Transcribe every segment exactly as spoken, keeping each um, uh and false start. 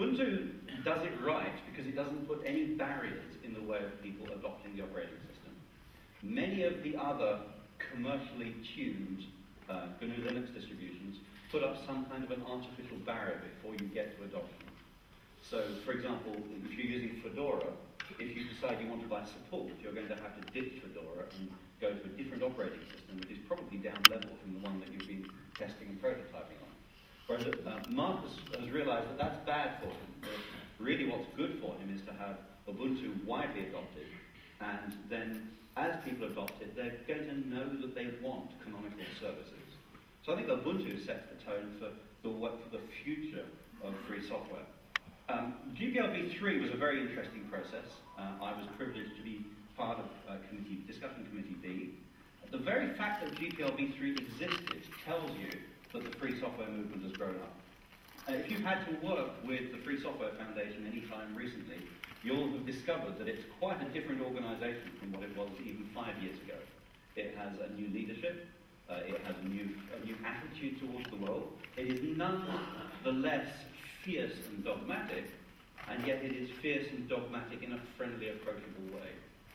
Ubuntu does it right because it doesn't put any barriers in the way of people adopting the operating system. Many of the other commercially tuned uh, G N U Linux distributions put up some kind of an artificial barrier before you get to adoption. So, for example, if you're using Fedora, if you decide you want to buy support, you're going to have to ditch Fedora and go to a different operating system, which is probably down level from the one that you've been testing and prototyping on. Whereas uh, Marcus has realized that that's bad for him. That really what's good for him is to have Ubuntu widely adopted, and then as people adopt it, they're going to know that they want canonical services. So I think Ubuntu sets the tone for the, for the future of free software. Um, G P L v three was a very interesting process. Uh, I was privileged to be part of uh, committee, discussion committee B. The very fact that G P L v three existed tells you that the free software movement has grown up. Uh, if you've had to work with the Free Software Foundation any time recently, you'll have discovered that it's quite a different organisation from what it was even five years ago. It has a new leadership, uh, it has a new, a new attitude towards the world. It is none the less fierce and dogmatic, and yet it is fierce and dogmatic in a friendly, approachable way.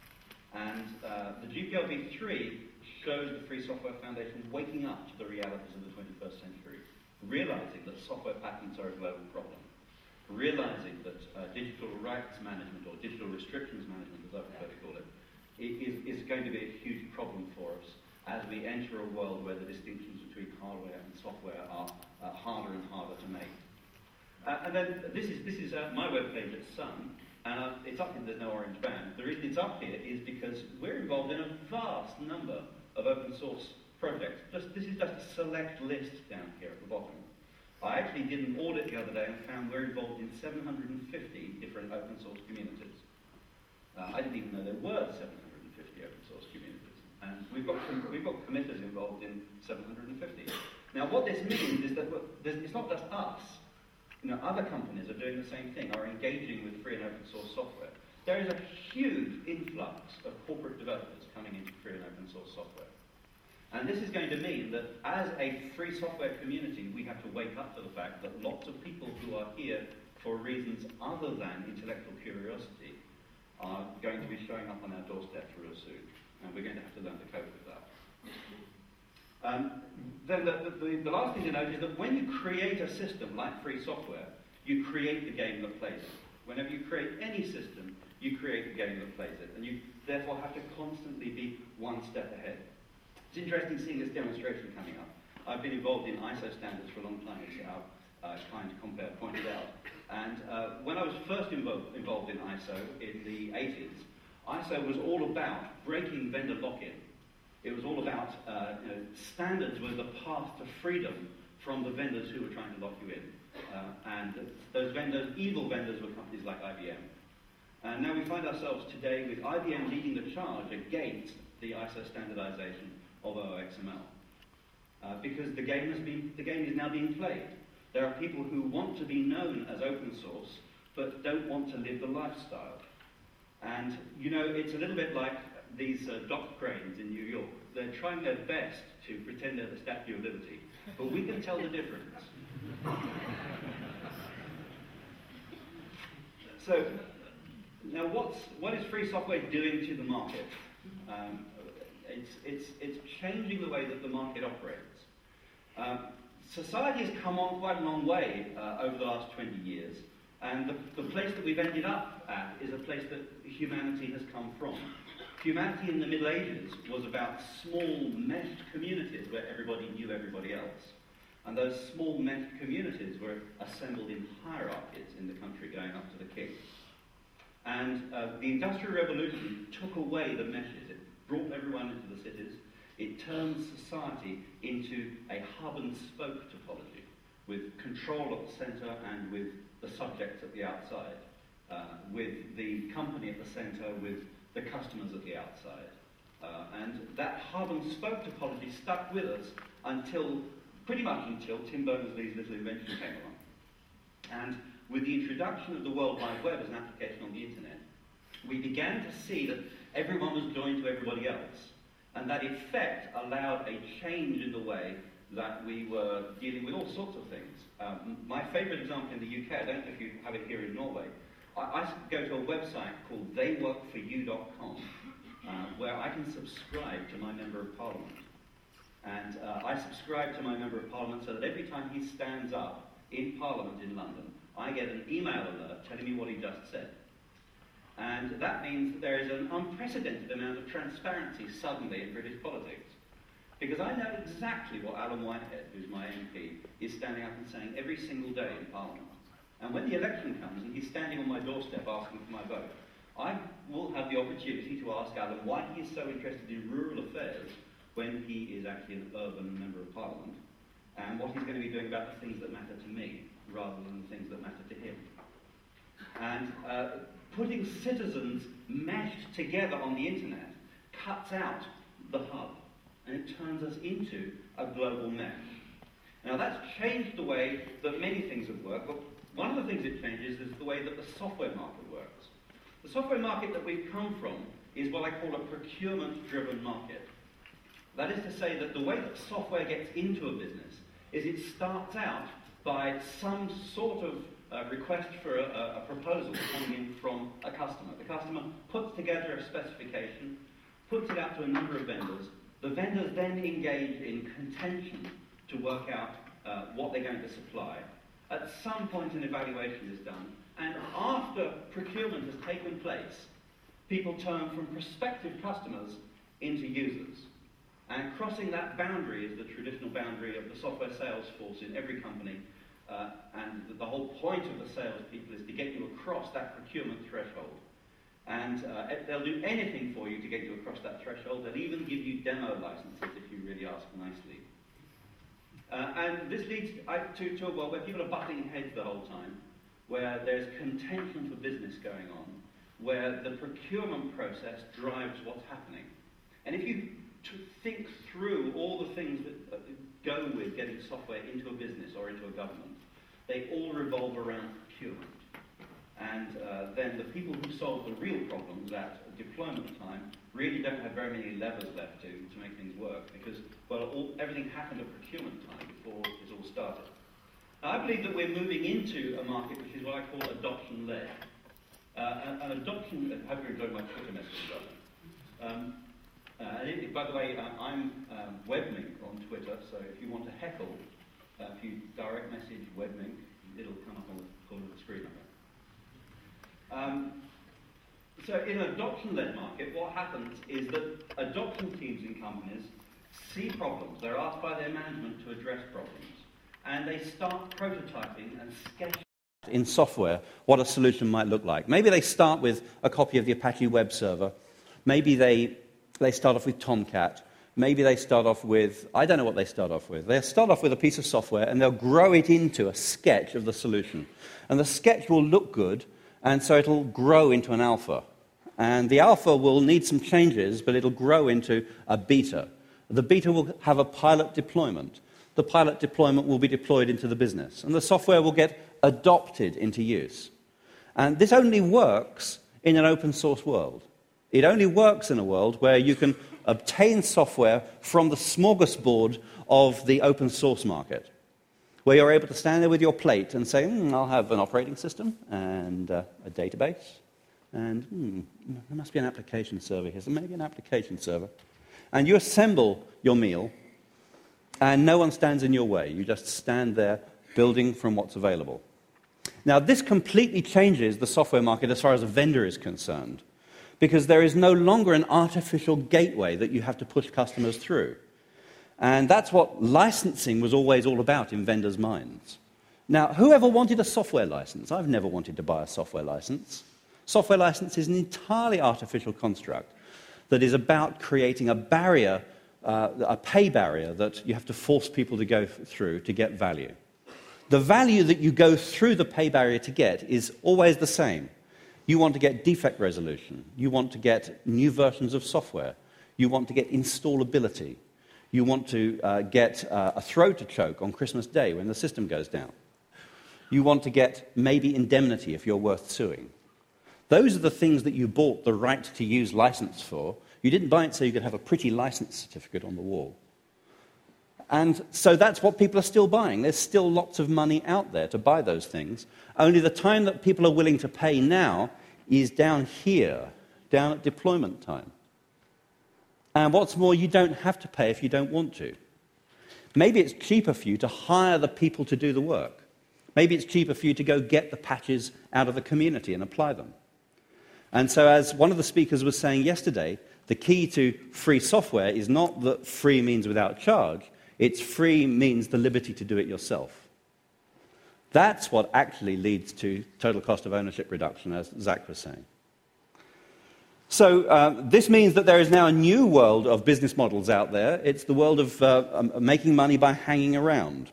And uh, the G P L v three shows the Free Software Foundation waking up to the realities of the twenty-first century, realizing that software patents are a global problem, realizing that uh, digital rights management, or digital restrictions management, as I prefer to call it, is, is going to be a huge problem for us as we enter a world where the distinctions between hardware and software are uh, harder and harder to make. Uh, and then this is this is uh, my webpage at Sun, and uh, it's up here. There's no orange band. The reason it's up here is because we're involved in a vast number of open source projects. Just this is just a select list down here at the bottom. I actually did an audit the other day and found we're involved in seven hundred fifty different open source communities. Uh, I didn't even know there were seven hundred fifty open source communities, and we've got we've got committers involved in seven hundred fifty. Now, what this means is that it's not just us. You know, other companies are doing the same thing, are engaging with free and open source software. There is a huge influx of corporate developers coming into free and open source software. And this is going to mean that as a free software community, we have to wake up to the fact that lots of people who are here for reasons other than intellectual curiosity are going to be showing up on our doorsteps real soon. And we're going to have to learn to cope with that. Um, then the, the, the last thing to note is that when you create a system like free software, you create the game that plays it. Whenever you create any system, you create the game that plays it. And you therefore have to constantly be one step ahead. It's interesting seeing this demonstration coming up. I've been involved in I S O standards for a long time, as our uh, kind compare pointed out. And uh, when I was first involved, involved in I S O in the eighties, I S O was all about breaking vendor lock-in. It was all about, uh, you know, standards were the path to freedom from the vendors who were trying to lock you in. Uh, and those vendors, evil vendors, were companies like I B M. And now we find ourselves today with I B M leading the charge against the I S O standardization of O X M L. Uh, because the game, has been, the game is now being played. There are people who want to be known as open source, but don't want to live the lifestyle. And, you know, it's a little bit like these uh, dock cranes in New York. They're trying their best to pretend they're the Statue of Liberty, but we can tell the difference. So, now what's, what is free software doing to the market? Um, it's, it's, it's changing the way that the market operates. Um, society has come on quite a long way uh, over the last twenty years, and the, the place that we've ended up at is a place that humanity has come from. Humanity in the Middle Ages was about small meshed communities where everybody knew everybody else. And those small meshed communities were assembled in hierarchies in the country going up to the king. And uh, the Industrial Revolution took away the meshes. It brought everyone into the cities. It turned society into a hub and spoke topology with control at the centre and with the subjects at the outside, uh, with the company at the centre, with the customers at the outside. Uh, and that hub and spoke topology stuck with us until, pretty much until Tim Berners-Lee's little invention came along. And with the introduction of the World Wide Web as an application on the internet, we began to see that everyone was joined to everybody else. And that effect allowed a change in the way that we were dealing with all sorts of things. Um, my favourite example in the U K, I don't know if you have it here in Norway, I, I go to a website called they work for you dot com, uh, where I can subscribe to my Member of Parliament. And uh, I subscribe to my Member of Parliament so that every time he stands up in Parliament in London, I get an email alert telling me what he just said. And that means that there is an unprecedented amount of transparency suddenly in British politics. Because I know exactly what Alan Whitehead, who's my M P, is standing up and saying every single day in Parliament. And when the election comes and he's standing on my doorstep asking for my vote, I will have the opportunity to ask Alan why he is so interested in rural affairs when he is actually an urban Member of Parliament, and what he's going to be doing about the things that matter to me, rather than the things that matter to him. And uh, putting citizens meshed together on the internet cuts out the hub, and it turns us into a global mesh. Now that's changed the way that many things have worked, but one of the things it changes is the way that the software market works. The software market that we've come from is what I call a procurement-driven market. That is to say that the way that software gets into a business is it starts out by some sort of uh, request for a, a proposal coming in from a customer. The customer puts together a specification, puts it out to a number of vendors. The vendors then engage in contention to work out uh, what they're going to supply. At some point an evaluation is done, and after procurement has taken place, people turn from prospective customers into users. And crossing that boundary is the traditional boundary of the software sales force in every company. Uh, and the, the whole point of the salespeople is to get you across that procurement threshold. And uh, they'll do anything for you to get you across that threshold. They'll even give you demo licenses if you really ask nicely. Uh, and this leads to, to a world where people are butting heads the whole time, where there's contention for business going on, where the procurement process drives what's happening. And if you to think through all the things that go with getting software into a business or into a government, they all revolve around procurement. And uh, then the people who solve the real problems at deployment time really don't have very many levers left to, to make things work, because, well, all, everything happened at procurement time before it all started. Now, I believe that we're moving into a market which is what I call adoption-led. Uh, an, an adoption, I hope you enjoyed my Twitter message, um, Uh, and it, by the way, uh, I'm um, Webmink on Twitter, so if you want to heckle, uh, if you direct message Webmink, it'll come up on the corner of the screen. Um, so in an adoption-led market, what happens is that adoption teams in companies see problems. They're asked by their management to address problems, and they start prototyping and sketching in software what a solution might look like. Maybe they start with a copy of the Apache web server. Maybe they They start off with Tomcat. Maybe they start off with, I don't know what they start off with. They'll start off with a piece of software and they'll grow it into a sketch of the solution. And the sketch will look good, and so it'll grow into an alpha. And the alpha will need some changes, but it'll grow into a beta. The beta will have a pilot deployment. The pilot deployment will be deployed into the business. And the software will get adopted into use. And this only works in an open source world. It only works in a world where you can obtain software from the smorgasbord of the open source market, where you're able to stand there with your plate and say, mm, I'll have an operating system and uh, a database, and mm, there must be an application server here, so maybe an application server. And you assemble your meal, and no one stands in your way. You just stand there building from what's available. Now, this completely changes the software market as far as a vendor is concerned, because there is no longer an artificial gateway that you have to push customers through. And that's what licensing was always all about in vendors' minds. Now, whoever wanted a software license? I've never wanted to buy a software license. Software license is an entirely artificial construct that is about creating a barrier, uh, a pay barrier that you have to force people to go through to get value. The value that you go through the pay barrier to get is always the same. You want to get defect resolution. You want to get new versions of software. You want to get installability. You want to uh, get uh, a throat to choke on Christmas Day when the system goes down. You want to get maybe indemnity if you're worth suing. Those are the things that you bought the right to use license for. You didn't buy it so you could have a pretty license certificate on the wall. And so that's what people are still buying. There's still lots of money out there to buy those things. Only the time that people are willing to pay now is down here, down at deployment time. And what's more, you don't have to pay if you don't want to. Maybe it's cheaper for you to hire the people to do the work. Maybe it's cheaper for you to go get the patches out of the community and apply them. And so, as one of the speakers was saying yesterday, the key to free software is not that free means without charge. It's free means the liberty to do it yourself. That's what actually leads to total cost of ownership reduction, as Zach was saying. So uh, this means that there is now a new world of business models out there. It's the world of uh, um, making money by hanging around.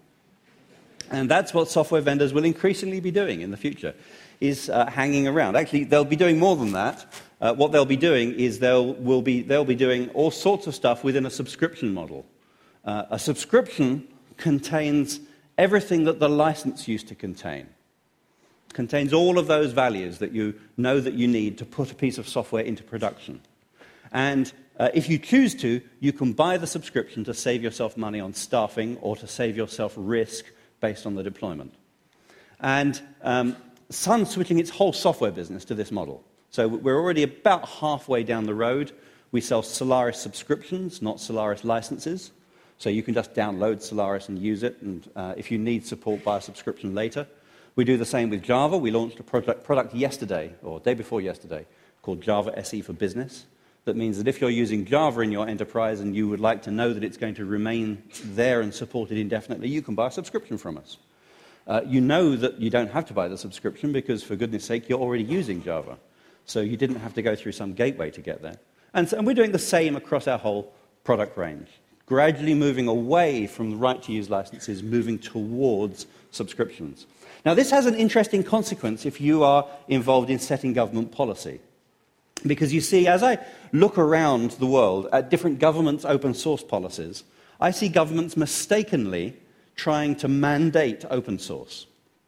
And that's what software vendors will increasingly be doing in the future, is uh, hanging around. Actually, they'll be doing more than that. Uh, what they'll be doing is they'll, will be, they'll be doing all sorts of stuff within a subscription model. Uh, a subscription contains everything that the license used to contain. It contains all of those values that you know that you need to put a piece of software into production. And uh, if you choose to, you can buy the subscription to save yourself money on staffing or to save yourself risk based on the deployment. And um, Sun's switching its whole software business to this model. So we're already about halfway down the road. We sell Solaris subscriptions, not Solaris licenses. So you can just download Solaris and use it, and uh, if you need support, buy a subscription later. We do the same with Java. We launched a project, product yesterday, or day before yesterday, called Java S E for Business. That means that if you're using Java in your enterprise and you would like to know that it's going to remain there and supported indefinitely, you can buy a subscription from us. Uh, you know that you don't have to buy the subscription because, for goodness sake, you're already using Java. So you didn't have to go through some gateway to get there. And, so, and we're doing the same across our whole product range, gradually moving away from the right-to-use licenses, moving towards subscriptions. Now, this has an interesting consequence if you are involved in setting government policy. Because you see, as I look around the world at different governments' open source policies, I see governments mistakenly trying to mandate open source.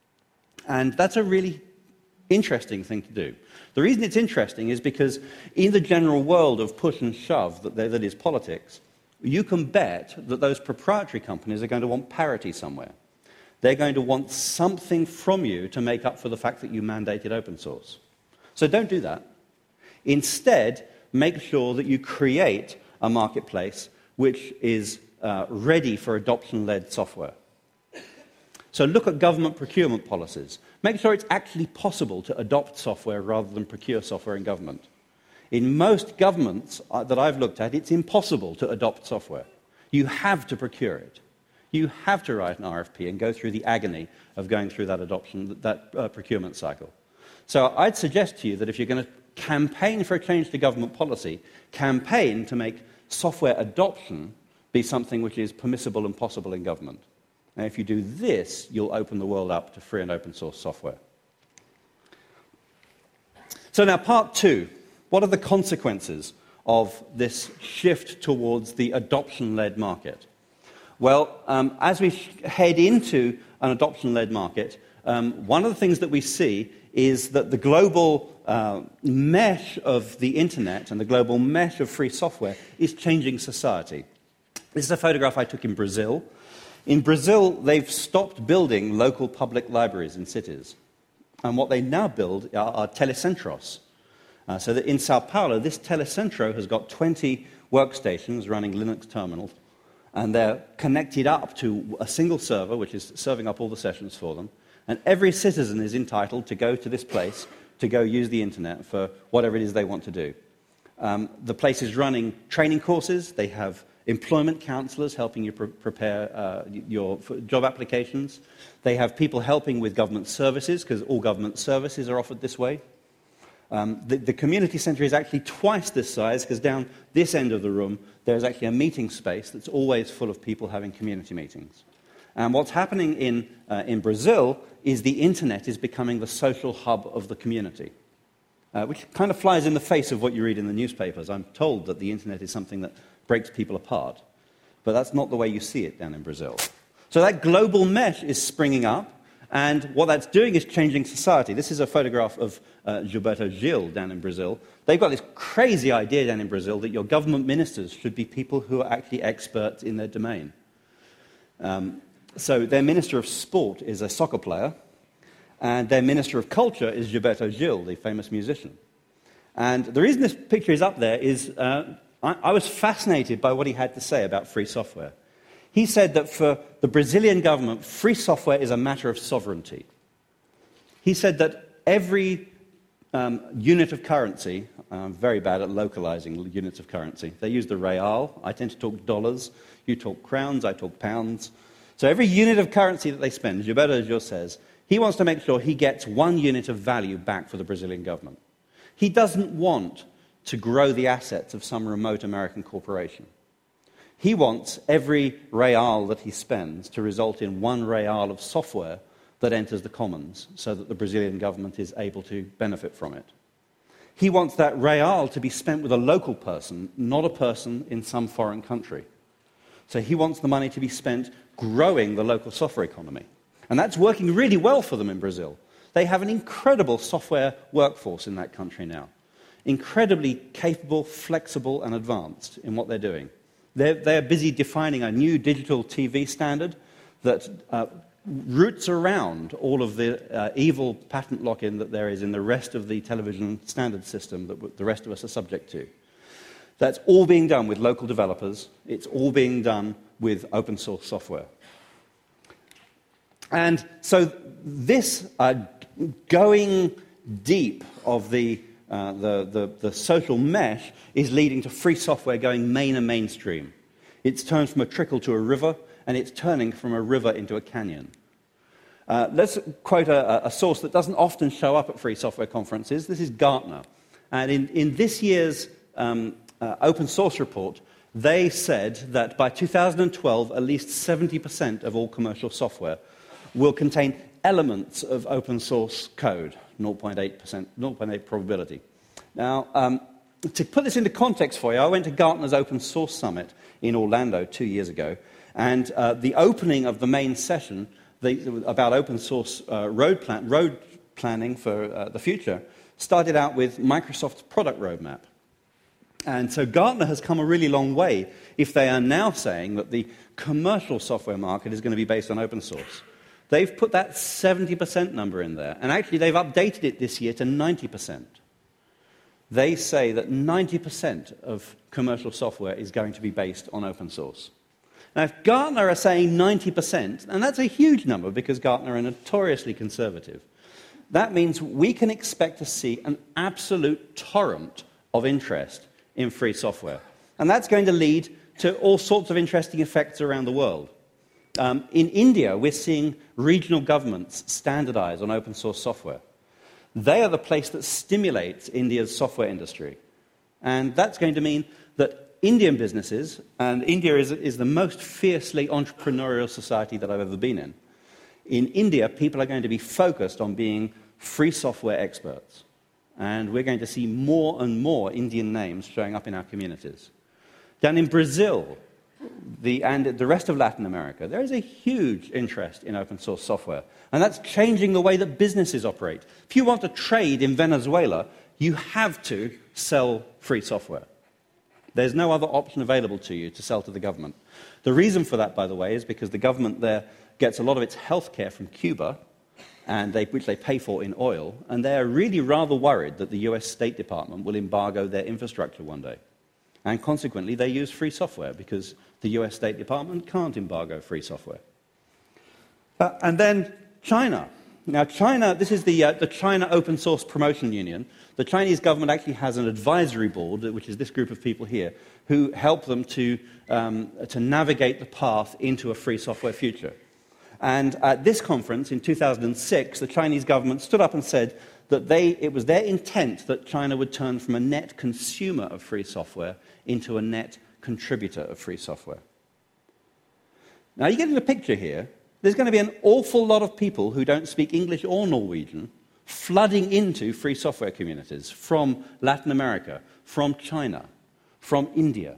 And that's a really interesting thing to do. The reason it's interesting is because in the general world of push and shove that, that is politics, you can bet that those proprietary companies are going to want parity somewhere. They're going to want something from you to make up for the fact that you mandated open source. So don't do that. Instead, make sure that you create a marketplace which is uh, ready for adoption-led software. So look at government procurement policies. Make sure it's actually possible to adopt software rather than procure software in government. In most governments that I've looked at, it's impossible to adopt software. You have to procure it. You have to write an R F P and go through the agony of going through that adoption, that uh, procurement cycle. So I'd suggest to you that if you're going to campaign for a change to government policy, campaign to make software adoption be something which is permissible and possible in government. And if you do this, you'll open the world up to free and open source software. So now, part two. What are the consequences of this shift towards the adoption-led market? Well, um, as we head into an adoption-led market, um, one of the things that we see is that the global uh, mesh of the internet and the global mesh of free software is changing society. This is a photograph I took in Brazil. In Brazil, they've stopped building local public libraries in cities. And what they now build are, are telecentros. Uh, so that in Sao Paulo, this telecentro has got twenty workstations running Linux terminals, and they're connected up to a single server, which is serving up all the sessions for them. And every citizen is entitled to go to this place to go use the internet for whatever it is they want to do. Um, the place is running training courses. They have employment counselors helping you pre- prepare uh, your job applications. They have people helping with government services, because all government services are offered this way. Um, the, the community centre is actually twice this size, because down this end of the room, there's actually a meeting space that's always full of people having community meetings. And what's happening in, uh, in Brazil is the internet is becoming the social hub of the community, uh, which kind of flies in the face of what you read in the newspapers. I'm told that the internet is something that breaks people apart, but that's not the way you see it down in Brazil. So that global mesh is springing up, and what that's doing is changing society. This is a photograph of uh, Gilberto Gil down in Brazil. They've got this crazy idea down in Brazil that your government ministers should be people who are actually experts in their domain. Um, so their Minister of Sport is a soccer player, and their Minister of Culture is Gilberto Gil, the famous musician. And the reason this picture is up there is uh, I, I was fascinated by what he had to say about free software. He said that for the Brazilian government, free software is a matter of sovereignty. He said that every um, unit of currency, I'm very bad at localizing units of currency. They use the real. I tend to talk dollars. You talk crowns. I talk pounds. So every unit of currency that they spend, Gilberto Gil says, he wants to make sure he gets one unit of value back for the Brazilian government. He doesn't want to grow the assets of some remote American corporation. He wants every real that he spends to result in one real of software that enters the commons so that the Brazilian government is able to benefit from it. He wants that real to be spent with a local person, not a person in some foreign country. So he wants the money to be spent growing the local software economy. And that's working really well for them in Brazil. They have an incredible software workforce in that country now. Incredibly capable, flexible, and advanced in what they're doing. They're, they're busy defining a new digital T V standard that uh, roots around all of the uh, evil patent lock-in that there is in the rest of the television standard system that the rest of us are subject to. That's all being done with local developers. It's all being done with open source software. And so this uh, going deep of the, uh, the, the, the social mesh is leading to free software going main and mainstream. It's turned from a trickle to a river, and it's turning from a river into a canyon. Uh, let's quote a, a source that doesn't often show up at free software conferences. This is Gartner. And in, in this year's um, uh, open source report, they said that by two thousand twelve, at least seventy percent of all commercial software will contain elements of open source code, zero point eight percent, zero point eight probability. Now, um, to put this into context for you, I went to Gartner's Open Source Summit in Orlando two years ago, and uh, the opening of the main session the, about open source uh, road, plan, road planning for uh, the future started out with Microsoft's product roadmap. And so Gartner has come a really long way if they are now saying that the commercial software market is going to be based on open source. They've put that seventy percent number in there, and actually they've updated it this year to ninety percent. They say that ninety percent of commercial software is going to be based on open source. Now, if Gartner are saying ninety percent, and that's a huge number because Gartner are notoriously conservative, that means we can expect to see an absolute torrent of interest in free software. And that's going to lead to all sorts of interesting effects around the world. Um, in India, we're seeing regional governments standardize on open source software. They are the place that stimulates India's software industry. And that's going to mean that Indian businesses, and India is, is the most fiercely entrepreneurial society that I've ever been in. In India, people are going to be focused on being free software experts. And we're going to see more and more Indian names showing up in our communities. Down in Brazil, the, and the rest of Latin America, there is a huge interest in open source software. And that's changing the way that businesses operate. If you want to trade in Venezuela, you have to sell free software. There's no other option available to you to sell to the government. The reason for that, by the way, is because the government there gets a lot of its health care from Cuba, and they, which they pay for in oil, and they're really rather worried that the U S State Department will embargo their infrastructure one day. And consequently, they use free software because the U S State Department can't embargo free software. Uh, and then China. Now, China, this is the, uh, the China Open Source Promotion Union. The Chinese government actually has an advisory board, which is this group of people here, who help them to, um, to navigate the path into a free software future. And at this conference in two thousand six, the Chinese government stood up and said that they, it was their intent that China would turn from a net consumer of free software into a net contributor of free software. Now, you get in the picture here, there's going to be an awful lot of people who don't speak English or Norwegian flooding into free software communities from Latin America, from China, from India.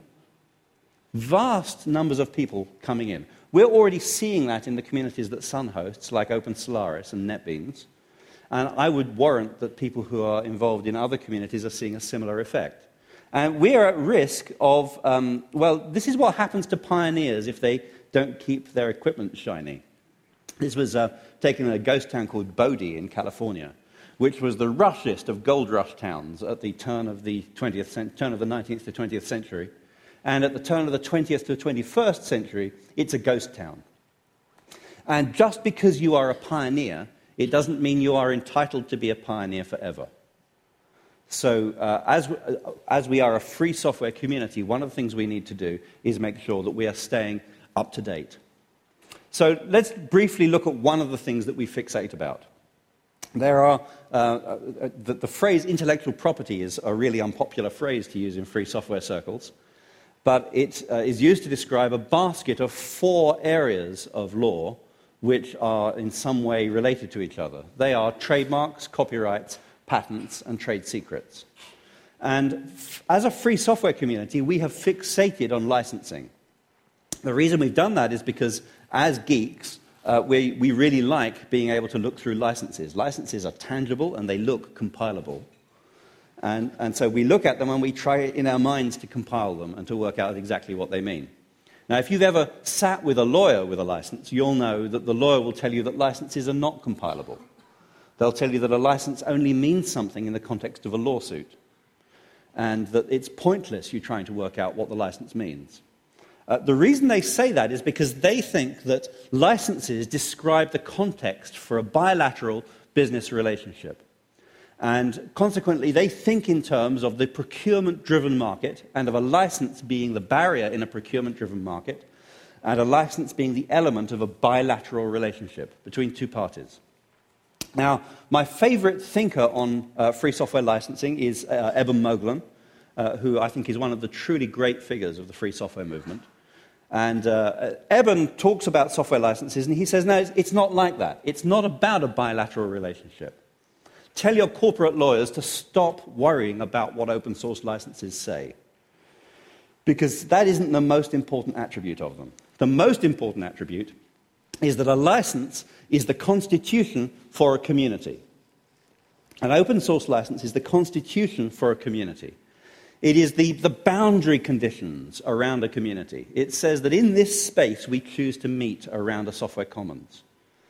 Vast numbers of people coming in. We're already seeing that in the communities that Sun hosts, like Open Solaris and NetBeans. And I would warrant that people who are involved in other communities are seeing a similar effect. And we are at risk of, um, well, this is what happens to pioneers if they don't keep their equipment shiny. This was uh, taken in a ghost town called Bodie in California, which was the rushiest of gold rush towns at the turn of the twentieth turn of the nineteenth to twentieth century. And at the turn of the twentieth to twenty-first century, it's a ghost town. And just because you are a pioneer, it doesn't mean you are entitled to be a pioneer forever. So uh, as, as we are a free software community, one of the things we need to do is make sure that we are staying up to date. So let's briefly look at one of the things that we fixate about. There are, uh, uh, the, the phrase intellectual property is a really unpopular phrase to use in free software circles, but it uh, is used to describe a basket of four areas of law which are in some way related to each other. They are trademarks, copyrights, patents, and trade secrets. And f- as a free software community, we have fixated on licensing. The reason we've done that is because, as geeks, uh, we, we really like being able to look through licenses. Licenses are tangible and they look compilable. And, and so we look at them and we try in our minds to compile them and to work out exactly what they mean. Now, if you've ever sat with a lawyer with a license, you'll know that the lawyer will tell you that licenses are not compilable. They'll tell you that a license only means something in the context of a lawsuit, and that it's pointless you trying to work out what the license means. Uh, the reason they say that is because they think that licenses describe the context for a bilateral business relationship. And consequently, they think in terms of the procurement-driven market and of a license being the barrier in a procurement-driven market and a license being the element of a bilateral relationship between two parties. Now, my favorite thinker on uh, free software licensing is uh, Eben Moglen, uh, who I think is one of the truly great figures of the free software movement. And uh, Eben talks about software licenses, and he says, no, it's, it's not like that. It's not about a bilateral relationship. Tell your corporate lawyers to stop worrying about what open source licenses say, because that isn't the most important attribute of them. The most important attribute is that a license is the constitution for a community. An open source license is the constitution for a community. It is the, the boundary conditions around a community. It says that in this space we choose to meet around a software commons.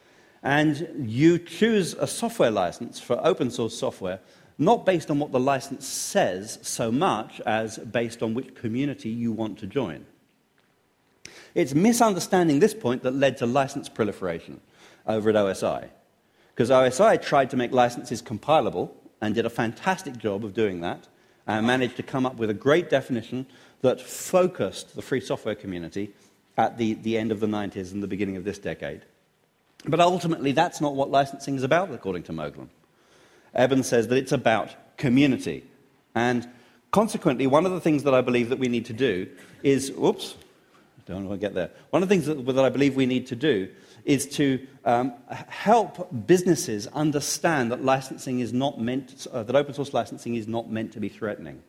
And you choose a software license for open source software not based on what the license says so much as based on which community you want to join. It's misunderstanding this point that led to license proliferation over at O S I. Because O S I tried to make licenses compilable and did a fantastic job of doing that and managed to come up with a great definition that focused the free software community at the, the end of the nineties and the beginning of this decade. But ultimately, that's not what licensing is about, according to Moglen. Eben says that it's about community. And consequently, one of the things that I believe that we need to do is, whoops, don't want to get there. One of the things that, that I believe we need to do is to um, help businesses understand that licensing is not meant, uh, that open source licensing is not meant to be threatening.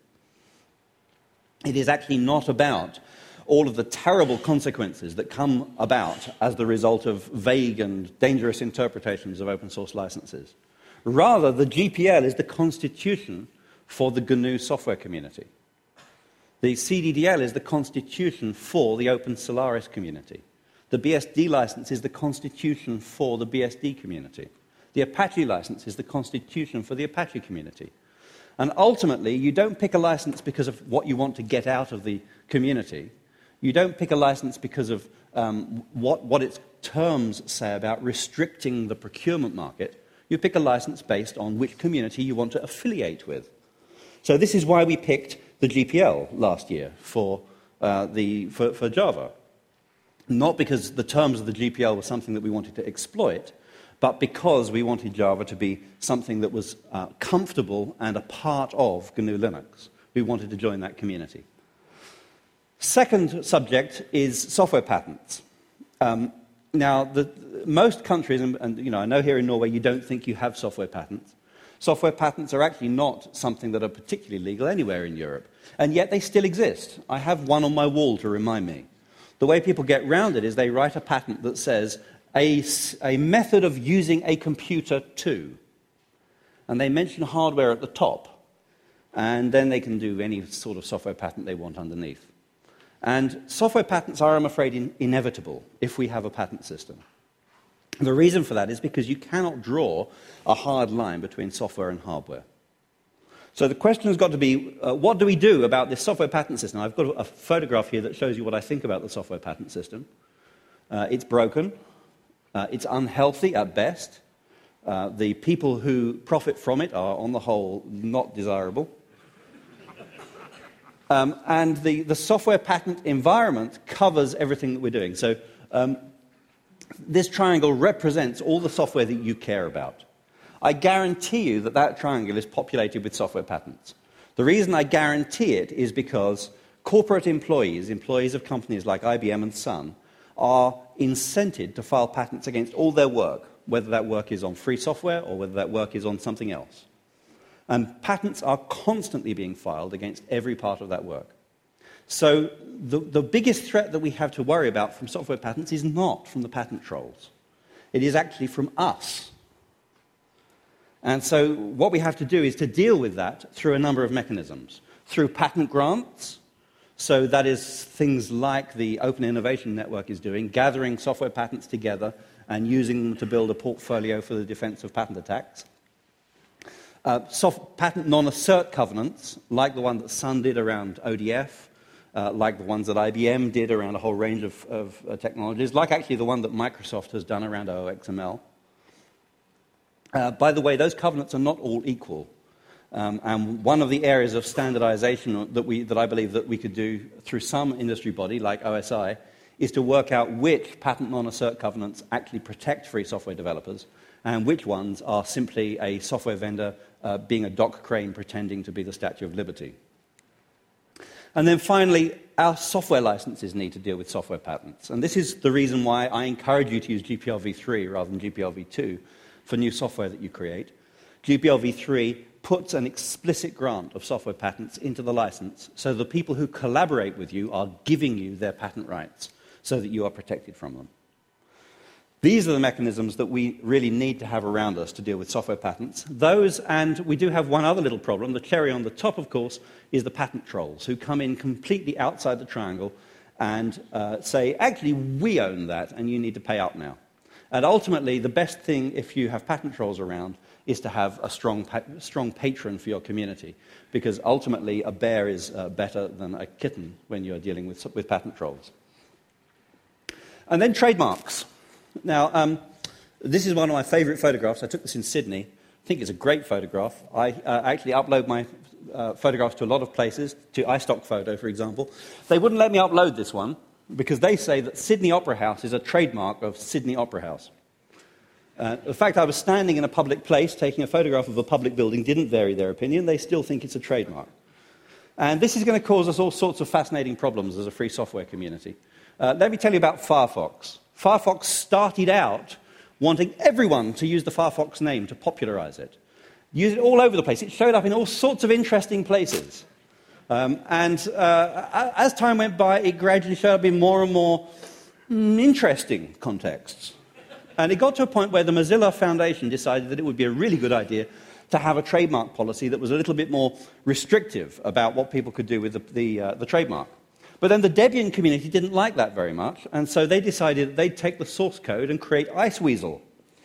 It is actually not about all of the terrible consequences that come about as the result of vague and dangerous interpretations of open source licenses. Rather, the G P L is the constitution for the G N U software community. The C D D L is the constitution for the Open Solaris community. The B S D license is the constitution for the B S D community. The Apache license is the constitution for the Apache community. And ultimately, you don't pick a license because of what you want to get out of the community. You don't pick a license because of um, what, what its terms say about restricting the procurement market. You pick a license based on which community you want to affiliate with. So this is why we picked the G P L last year for, uh, the, for, for Java. Not because the terms of the G P L were something that we wanted to exploit, but because we wanted Java to be something that was uh, comfortable and a part of G N U Linux. We wanted to join that community. Second subject is software patents. Um, now, the, most countries, and, and you know, I know here in Norway you don't think you have software patents. Software patents are actually not something that are particularly legal anywhere in Europe, and yet they still exist. I have one on my wall to remind me. The way people get round it is they write a patent that says, a, a method of using a computer to, and they mention hardware at the top, and then they can do any sort of software patent they want underneath. And software patents are, I'm afraid, in- inevitable if we have a patent system. The reason for that is because you cannot draw a hard line between software and hardware. So the question has got to be, uh, what do we do about this software patent system? I've got a, a photograph here that shows you what I think about the software patent system. Uh, it's broken. Uh, it's unhealthy at best. Uh, the people who profit from it are, on the whole, not desirable. Um, and the, the software patent environment covers everything that we're doing. So um, this triangle represents all the software that you care about. I guarantee you that that triangle is populated with software patents. The reason I guarantee it is because corporate employees, employees of companies like I B M and Sun, are incented to file patents against all their work, whether that work is on free software or whether that work is on something else. And patents are constantly being filed against every part of that work. So the, the biggest threat that we have to worry about from software patents is not from the patent trolls. It is actually from us. And so what we have to do is to deal with that through a number of mechanisms. Through patent grants, so that is things like the Open Innovation Network is doing, gathering software patents together and using them to build a portfolio for the defense of patent attacks. Uh, soft patent non-assert covenants, like the one that Sun did around O D F, uh, like the ones that I B M did around a whole range of, of uh, technologies, like actually the one that Microsoft has done around O X M L. Uh, by the way, those covenants are not all equal. Um, and one of the areas of standardization that, we, that I believe that we could do through some industry body, like O S I, is to work out which patent non-assert covenants actually protect free software developers and which ones are simply a software vendor uh, being a Doc Crane pretending to be the Statue of Liberty. And then finally, our software licenses need to deal with software patents. And this is the reason why I encourage you to use G P L v three rather than G P L v two for new software that you create. G P L v three puts an explicit grant of software patents into the license so the people who collaborate with you are giving you their patent rights so that you are protected from them. These are the mechanisms that we really need to have around us to deal with software patents. Those, and we do have one other little problem. The cherry on the top, of course, is the patent trolls, who come in completely outside the triangle and uh, say, actually, we own that, and you need to pay up now. And ultimately, the best thing, if you have patent trolls around, is to have a strong, pa strong patron for your community, because ultimately, a bear is uh, better than a kitten when you're dealing with, with patent trolls. And then trademarks. Now, um, this is one of my favourite photographs. I took this in Sydney. I think it's a great photograph. I uh, actually upload my uh, photographs to a lot of places, to iStock Photo, for example. They wouldn't let me upload this one because they say that Sydney Opera House is a trademark of Sydney Opera House. Uh, the fact I was standing in a public place taking a photograph of a public building didn't vary their opinion. They still think it's a trademark. And this is going to cause us all sorts of fascinating problems as a free software community. Uh, let me tell you about Firefox. Firefox started out wanting everyone to use the Firefox name to popularize it. Use it all over the place. It showed up in all sorts of interesting places. Um, and uh, as time went by, it gradually showed up in more and more mm, interesting contexts. And it got to a point where the Mozilla Foundation decided that it would be a really good idea to have a trademark policy that was a little bit more restrictive about what people could do with the, the, uh, the trademark. But then the Debian community didn't like that very much, and so they decided that they'd take the source code and create Iceweasel.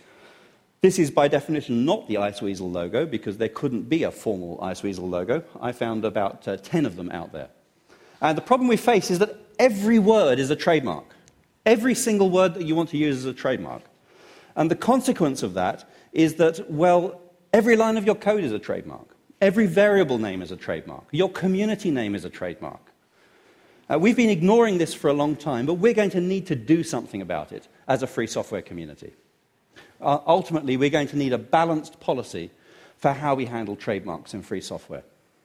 This is, by definition, not the Iceweasel logo, because there couldn't be a formal Iceweasel logo. I found about uh, ten of them out there. And the problem we face is that every word is a trademark. Every single word that you want to use is a trademark. And the consequence of that is that, well, every line of your code is a trademark. Every variable name is a trademark. Your community name is a trademark. Uh, we've been ignoring this for a long time, but we're going to need to do something about it as a free software community. Uh, ultimately, we're going to need a balanced policy for how we handle trademarks in free software.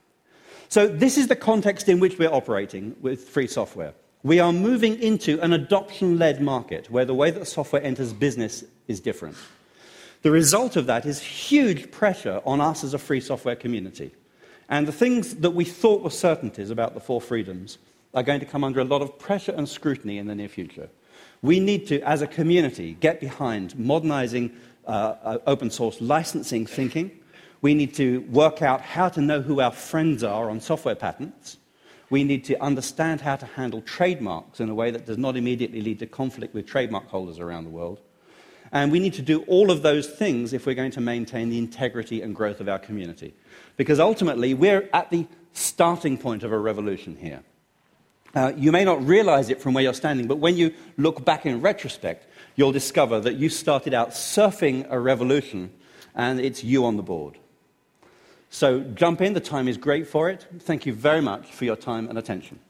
So this is the context in which we're operating with free software. We are moving into an adoption-led market where the way that software enters business is different. The result of that is huge pressure on us as a free software community. And the things that we thought were certainties about the four freedoms are going to come under a lot of pressure and scrutiny in the near future. We need to, as a community, get behind modernizing uh, open source licensing thinking. We need to work out how to know who our friends are on software patents. We need to understand how to handle trademarks in a way that does not immediately lead to conflict with trademark holders around the world. And we need to do all of those things if we're going to maintain the integrity and growth of our community. Because ultimately, we're at the starting point of a revolution here. Uh, you may not realize it from where you're standing, but when you look back in retrospect, you'll discover that you started out surfing a revolution, and it's you on the board. So jump in. The time is great for it. Thank you very much for your time and attention.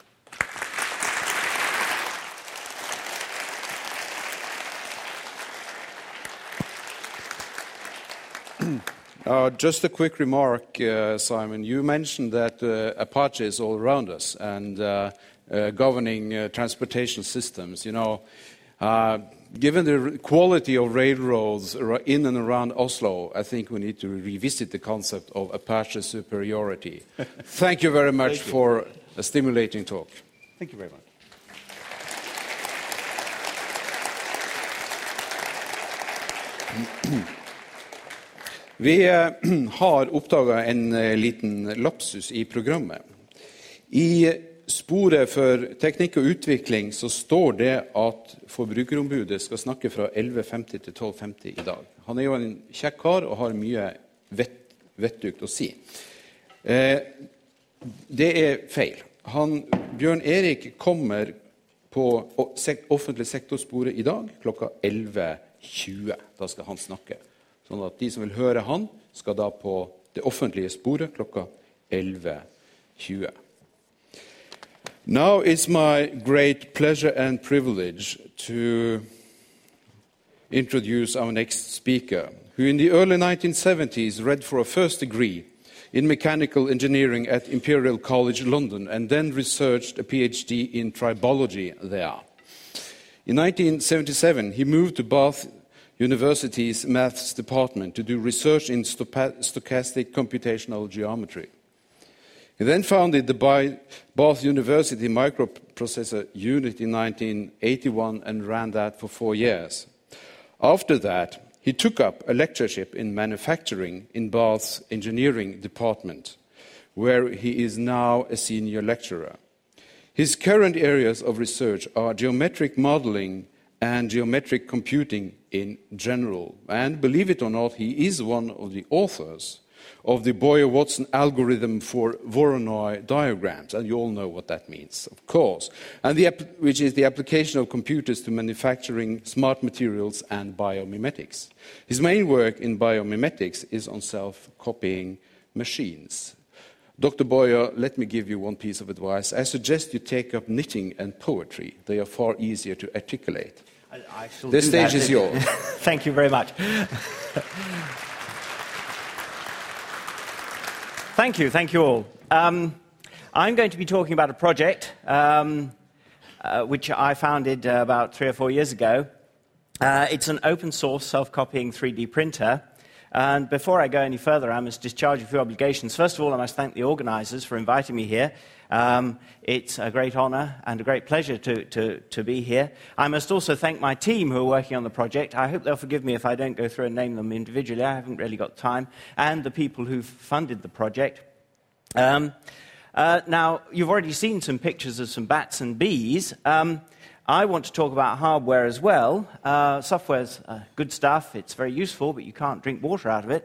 Uh, just a quick remark, uh, Simon. You mentioned that uh, Apache is all around us and uh, uh, governing uh, transportation systems. You know, uh, given the quality of railroads in and around Oslo, I think we need to revisit the concept of Apache superiority. Thank you very much for a stimulating talk. Thank you very much. Vi har oppdaget en liten lapsus i programmet. I sporet for teknikk og utvikling så står det at forbrukerombudet skal snakke fra elleve femti til tolv femti i dag. Han er jo en kjekk kar og har mye vett, vettugt å si. Eh, det er feil. Han, Bjørn Erik kommer på offentlig sektorsporet i dag klokka elleve tjue. Da skal han snakke. Sånn at de som vil høre han, skal da på det offentlige sporet klokka elleve tjue. Now it's my great pleasure and privilege to introduce our next speaker, who in the early nineteen seventies read for a first degree in mechanical engineering at Imperial College London and then researched a PhD in tribology there. In nineteen seventy-seven, he moved to Bath University's Maths Department to do research in stochastic computational geometry. He then founded the Bath University Microprocessor Unit in nineteen eighty-one and ran that for four years. After that, he took up a lectureship in manufacturing in Bath's engineering department, where he is now a senior lecturer. His current areas of research are geometric modeling and geometric computing in general. And believe it or not, he is one of the authors of the Boyer-Watson algorithm for Voronoi diagrams, and you all know what that means, of course, and the, which is the application of computers to manufacturing smart materials and biomimetics. His main work in biomimetics is on self-copying machines. Doctor Boyer, let me give you one piece of advice. I suggest you take up knitting and poetry. They are far easier to articulate. I, I shall the do stage that. is yours. Thank you very much. Thank you, thank you all. Um, I'm going to be talking about a project um, uh, which I founded uh, about three or four years ago. Uh, it's an open source self-copying three D printer. And before I go any further, I must discharge a few obligations. First of all, I must thank the organizers for inviting me here. Um, it's a great honor and a great pleasure to, to, to be here. I must also thank my team who are working on the project. I hope they'll forgive me if I don't go through and name them individually. I haven't really got time. And the people who've funded the project. Um, uh, now, you've already seen some pictures of some bats and bees. Um, I want to talk about hardware as well. Uh, software's uh, good stuff. It's very useful, but you can't drink water out of it.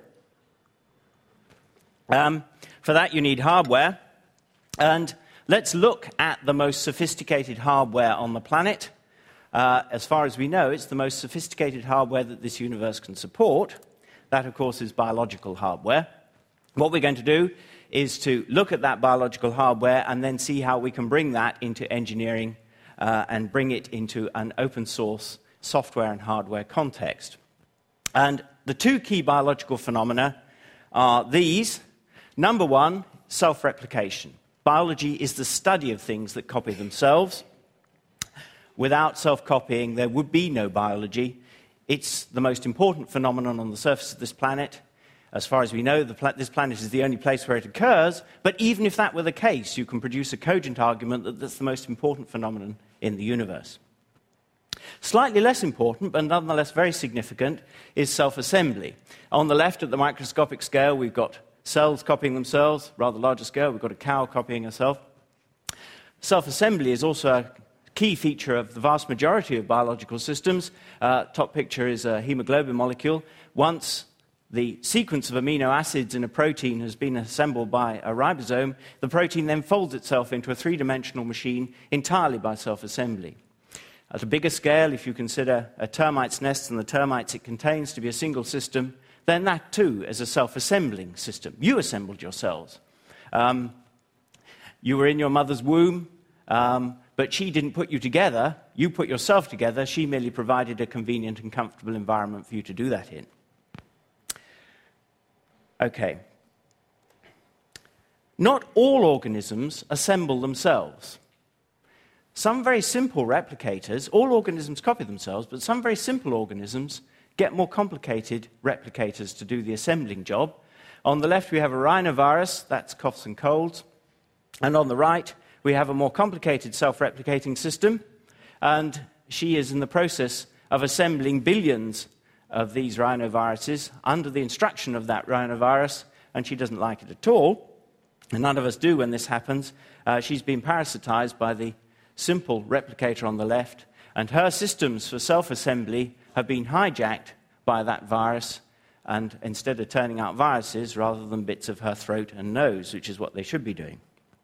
Um, for that, you need hardware. And let's look at the most sophisticated hardware on the planet. Uh, as far as we know, it's the most sophisticated hardware that this universe can support. That, of course, is biological hardware. What we're going to do is to look at that biological hardware and then see how we can bring that into engineering uh, and bring it into an open source software and hardware context. And the two key biological phenomena are these. Number one, self-replication. Biology is the study of things that copy themselves. Without self-copying, there would be no biology. It's the most important phenomenon on the surface of this planet. As far as we know, the pla- this planet is the only place where it occurs. But even if that were the case, you can produce a cogent argument that that's the most important phenomenon in the universe. Slightly less important, but nonetheless very significant, is self-assembly. On the left, at the microscopic scale, we've got cells copying themselves. Rather larger scale, we've got a cow copying herself. self-assembly is also a key feature of the vast majority of biological systems. Uh, top picture is a hemoglobin molecule. Once the sequence of amino acids in a protein has been assembled by a ribosome, the protein then folds itself into a three-dimensional machine entirely by self-assembly. At a bigger scale, if you consider a termite's nest and the termites it contains to be a single system, then that too is a self-assembling system. You assembled yourselves. Um, you were in your mother's womb, um, but she didn't put you together. You put yourself together. She merely provided a convenient and comfortable environment for you to do that in. Okay. Not all organisms assemble themselves. Some very simple replicators, all organisms copy themselves, but some very simple organisms get more complicated replicators to do the assembling job. On the left we have a rhinovirus, that's coughs and colds, and on the right we have a more complicated self-replicating system, and she is in the process of assembling billions of these rhinoviruses under the instruction of that rhinovirus, and she doesn't like it at all, and none of us do when this happens. Uh, she's been parasitized by the simple replicator on the left, and her systems for self-assembly have been hijacked by that virus, and instead of turning out viruses rather than bits of her throat and nose, which is what they should be doing.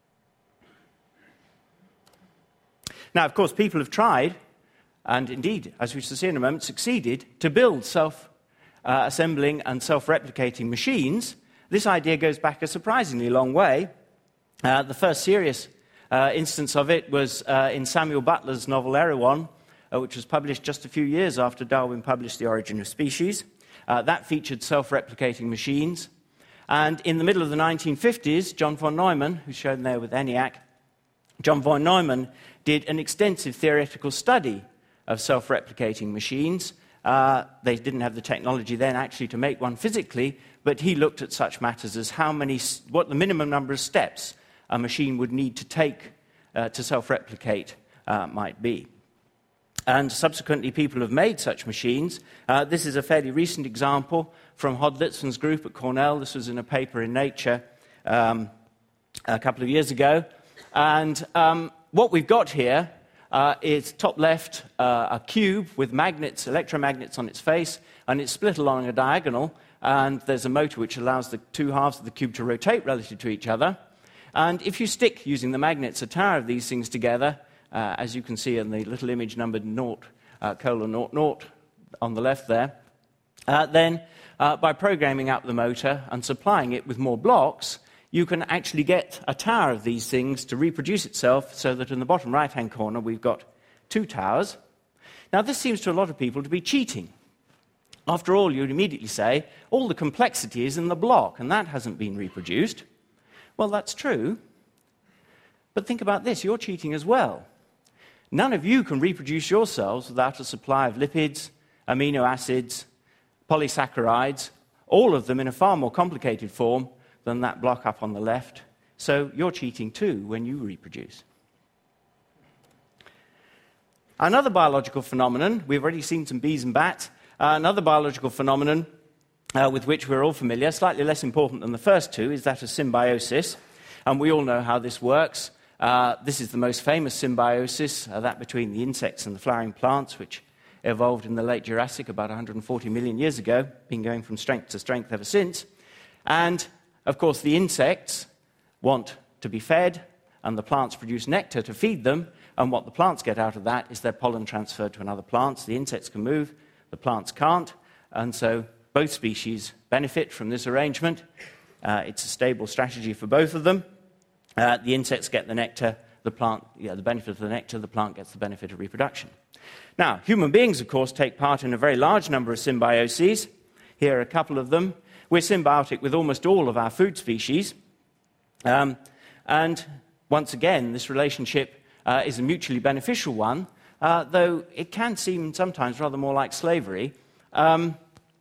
Now, of course, people have tried, and indeed, as we shall see in a moment, succeeded to build self-assembling and self-replicating machines. This idea goes back a surprisingly long way. Uh, the first serious Uh, instance of it was uh, in Samuel Butler's novel Erewhon, uh, which was published just a few years after Darwin published The Origin of Species. Uh, that featured self-replicating machines. And in the middle of the nineteen fifties, John von Neumann, who's shown there with ENIAC, John von Neumann did an extensive theoretical study of self-replicating machines. Uh, they didn't have the technology then actually to make one physically, but he looked at such matters as how many, what the minimum number of steps a machine would need to take uh, to self-replicate uh, might be. And subsequently, people have made such machines. Uh, this is a fairly recent example from Hod Litzmann's group at Cornell. This was in a paper in Nature um, a couple of years ago. And um, what we've got here uh, is, top left, uh, a cube with magnets, electromagnets on its face, and it's split along a diagonal, and there's a motor which allows the two halves of the cube to rotate relative to each other. And if you stick, using the magnets, a tower of these things together, uh, as you can see in the little image numbered naught, uh, colon naught, naught on the left there, uh, then uh, by programming up the motor and supplying it with more blocks, you can actually get a tower of these things to reproduce itself, so that in the bottom right-hand corner we've got two towers. Now, this seems to a lot of people to be cheating. After all, you'd immediately say, all the complexity is in the block, and that hasn't been reproduced. Well, that's true, but think about this, you're cheating as well. None of you can reproduce yourselves without a supply of lipids, amino acids, polysaccharides, all of them in a far more complicated form than that block up on the left. So you're cheating too when you reproduce. Another biological phenomenon, we've already seen some bees and bats, uh, another biological phenomenon Uh, with which we're all familiar, slightly less important than the first two, is that of symbiosis. And we all know how this works. Uh, this is the most famous symbiosis, uh, that between the insects and the flowering plants, which evolved in the late Jurassic about one hundred forty million years ago, been going from strength to strength ever since. And, of course, the insects want to be fed, and the plants produce nectar to feed them, and what the plants get out of that is their pollen transferred to another plant. The insects can move, the plants can't, and so both species benefit from this arrangement. Uh, it's a stable strategy for both of them. Uh, the insects get the nectar, the plant, yeah, the benefit of the nectar, the plant gets the benefit of reproduction. Now, human beings, of course, take part in a very large number of symbioses. Here are a couple of them. We're symbiotic with almost all of our food species. Um, and once again, this relationship uh, is a mutually beneficial one, uh, though it can seem sometimes rather more like slavery. Um,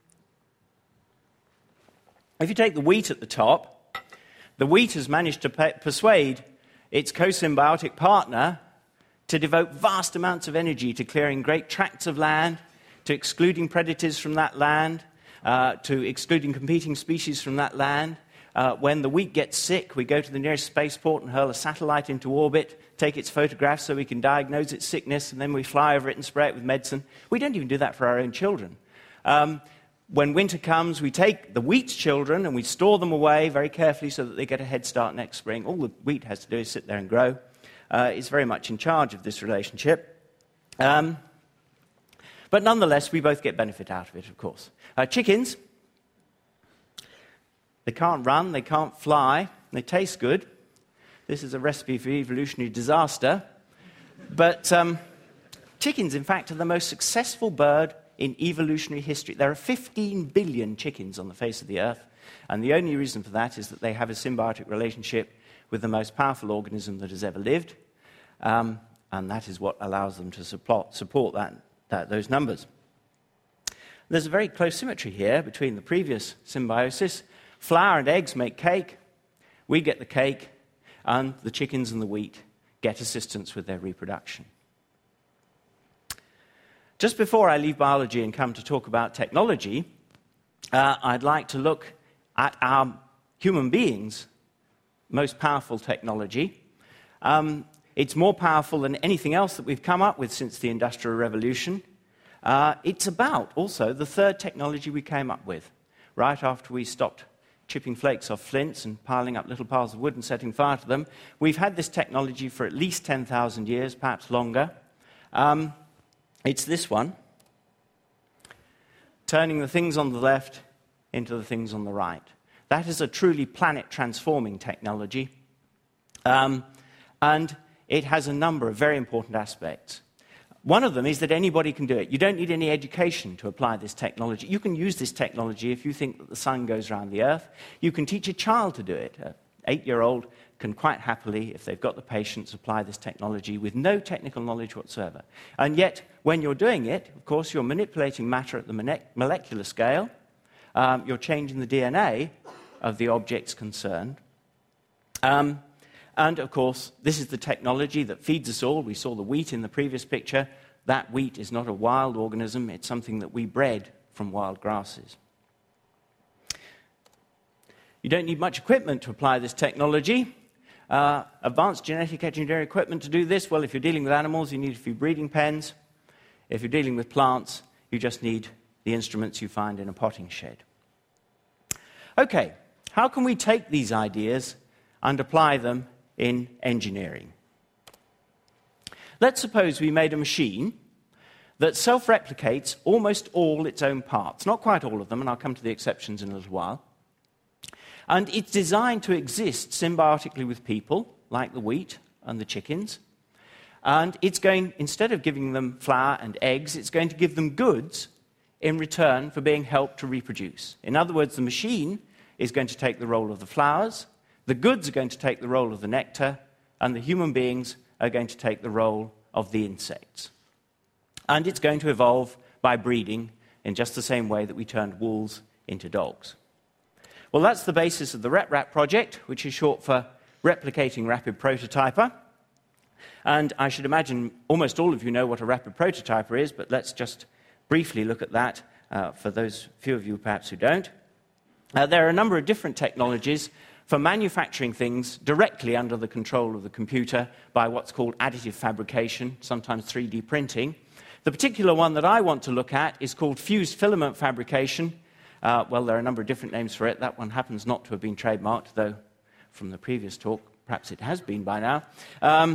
If you take the wheat at the top, the wheat has managed to pe- persuade its co-symbiotic partner to devote vast amounts of energy to clearing great tracts of land, to excluding predators from that land, uh, to excluding competing species from that land, Uh, when the wheat gets sick, we go to the nearest spaceport and hurl a satellite into orbit, take its photographs so we can diagnose its sickness, and then we fly over it and spray it with medicine. We don't even do that for our own children. Um, when winter comes, we take the wheat's children and we store them away very carefully so that they get a head start next spring. All the wheat has to do is sit there and grow. Uh, it's very much in charge of this relationship. Um, but nonetheless, we both get benefit out of it, of course. Uh, chickens, they can't run, they can't fly, they taste good. This is a recipe for evolutionary disaster. But um, chickens, in fact, are the most successful bird in evolutionary history. There are fifteen billion chickens on the face of the earth, and the only reason for that is that they have a symbiotic relationship with the most powerful organism that has ever lived, um, and that is what allows them to support, support that, that, those numbers. There's a very close symmetry here between the previous symbiosis. Flour and eggs make cake, we get the cake, and the chickens and the wheat get assistance with their reproduction. Just before I leave biology and come to talk about technology, uh, I'd like to look at our human beings' most powerful technology. Um, it's more powerful than anything else that we've come up with since the Industrial Revolution. Uh, it's about also the third technology we came up with, right after we stopped chipping flakes off flints and piling up little piles of wood and setting fire to them. We've had this technology for at least ten thousand years, perhaps longer. Um, it's this one, turning the things on the left into the things on the right. That is a truly planet-transforming technology, um, and it has a number of very important aspects. One of them is that anybody can do it. You don't need any education to apply this technology. You can use this technology if you think that the sun goes around the earth. You can teach a child to do it. An eight-year-old can quite happily, if they've got the patience, apply this technology with no technical knowledge whatsoever. And yet, when you're doing it, of course, you're manipulating matter at the molecular scale. Um, you're changing the D N A of the objects concerned. Um, And, of course, this is the technology that feeds us all. We saw the wheat in the previous picture. That wheat is not a wild organism. It's something that we bred from wild grasses. You don't need much equipment to apply this technology. Uh, advanced genetic engineering equipment to do this, well, if you're dealing with animals, you need a few breeding pens. If you're dealing with plants, you just need the instruments you find in a potting shed. Okay, how can we take these ideas and apply them in engineering? Let's suppose we made a machine that self-replicates almost all its own parts. Not quite all of them, and I'll come to the exceptions in a little while. And it's designed to exist symbiotically with people, like the wheat and the chickens. And it's going, instead of giving them flour and eggs, it's going to give them goods in return for being helped to reproduce. In other words, the machine is going to take the role of the flowers, the goods are going to take the role of the nectar, and the human beings are going to take the role of the insects. And it's going to evolve by breeding in just the same way that we turned wolves into dogs. Well, that's the basis of the RepRap project, which is short for Replicating Rapid Prototyper. And I should imagine almost all of you know what a rapid prototyper is, but let's just briefly look at that uh, for those few of you perhaps who don't. Uh, there are a number of different technologies for manufacturing things directly under the control of the computer by what's called additive fabrication, sometimes three D printing. The particular one that I want to look at is called fused filament fabrication. Uh, well, there are a number of different names for it. That one happens not to have been trademarked, though from the previous talk, perhaps it has been by now. Um,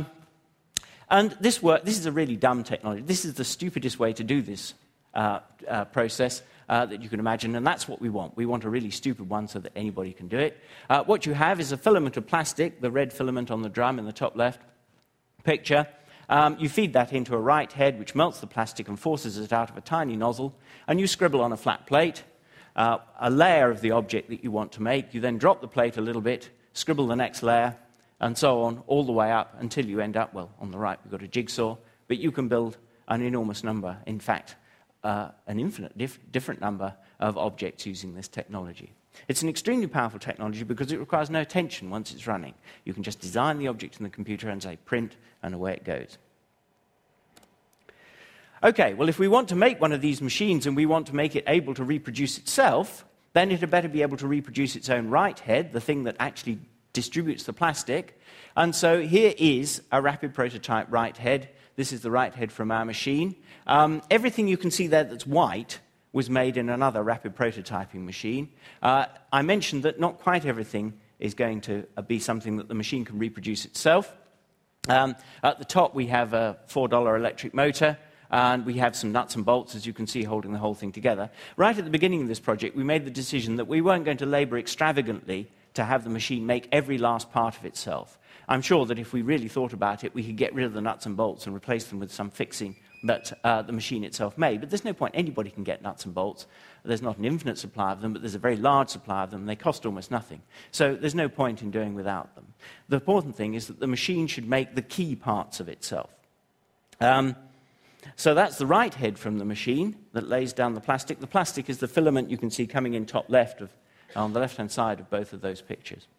and this work, this is a really dumb technology. This is the stupidest way to do this uh, uh, process. Uh, that you can imagine, and that's what we want. We want a really stupid one so that anybody can do it. Uh, what you have is a filament of plastic, the red filament on the drum in the top left picture. Um, you feed that into a right head, which melts the plastic and forces it out of a tiny nozzle, and you scribble on a flat plate uh, a layer of the object that you want to make. You then drop the plate a little bit, scribble the next layer, and so on, all the way up until you end up, well, on the right we've got a jigsaw, but you can build an enormous number, in fact, Uh, an infinite dif different number of objects using this technology. It's an extremely powerful technology because it requires no attention once it's running. You can just design the object in the computer and say print, and away it goes. Okay, well, if we want to make one of these machines and we want to make it able to reproduce itself, then it had better be able to reproduce its own right head, the thing that actually distributes the plastic. And so here is a rapid prototype right head. This is the right head from our machine. Um, everything you can see there that's white was made in another rapid prototyping machine. Uh, I mentioned that not quite everything is going to be something that the machine can reproduce itself. Um, at the top, we have a four dollar electric motor, and we have some nuts and bolts, as you can see, holding the whole thing together. Right at the beginning of this project, we made the decision that we weren't going to labor extravagantly to have the machine make every last part of itself. I'm sure that if we really thought about it, we could get rid of the nuts and bolts and replace them with some fixing that uh, the machine itself made. But there's no point. Anybody can get nuts and bolts. There's not an infinite supply of them, but there's a very large supply of them. They cost almost nothing. So there's no point in doing without them. The important thing is that the machine should make the key parts of itself. Um, so that's the right head from the machine that lays down the plastic. The plastic is the filament you can see coming in top left of, on the left-hand side of both of those pictures.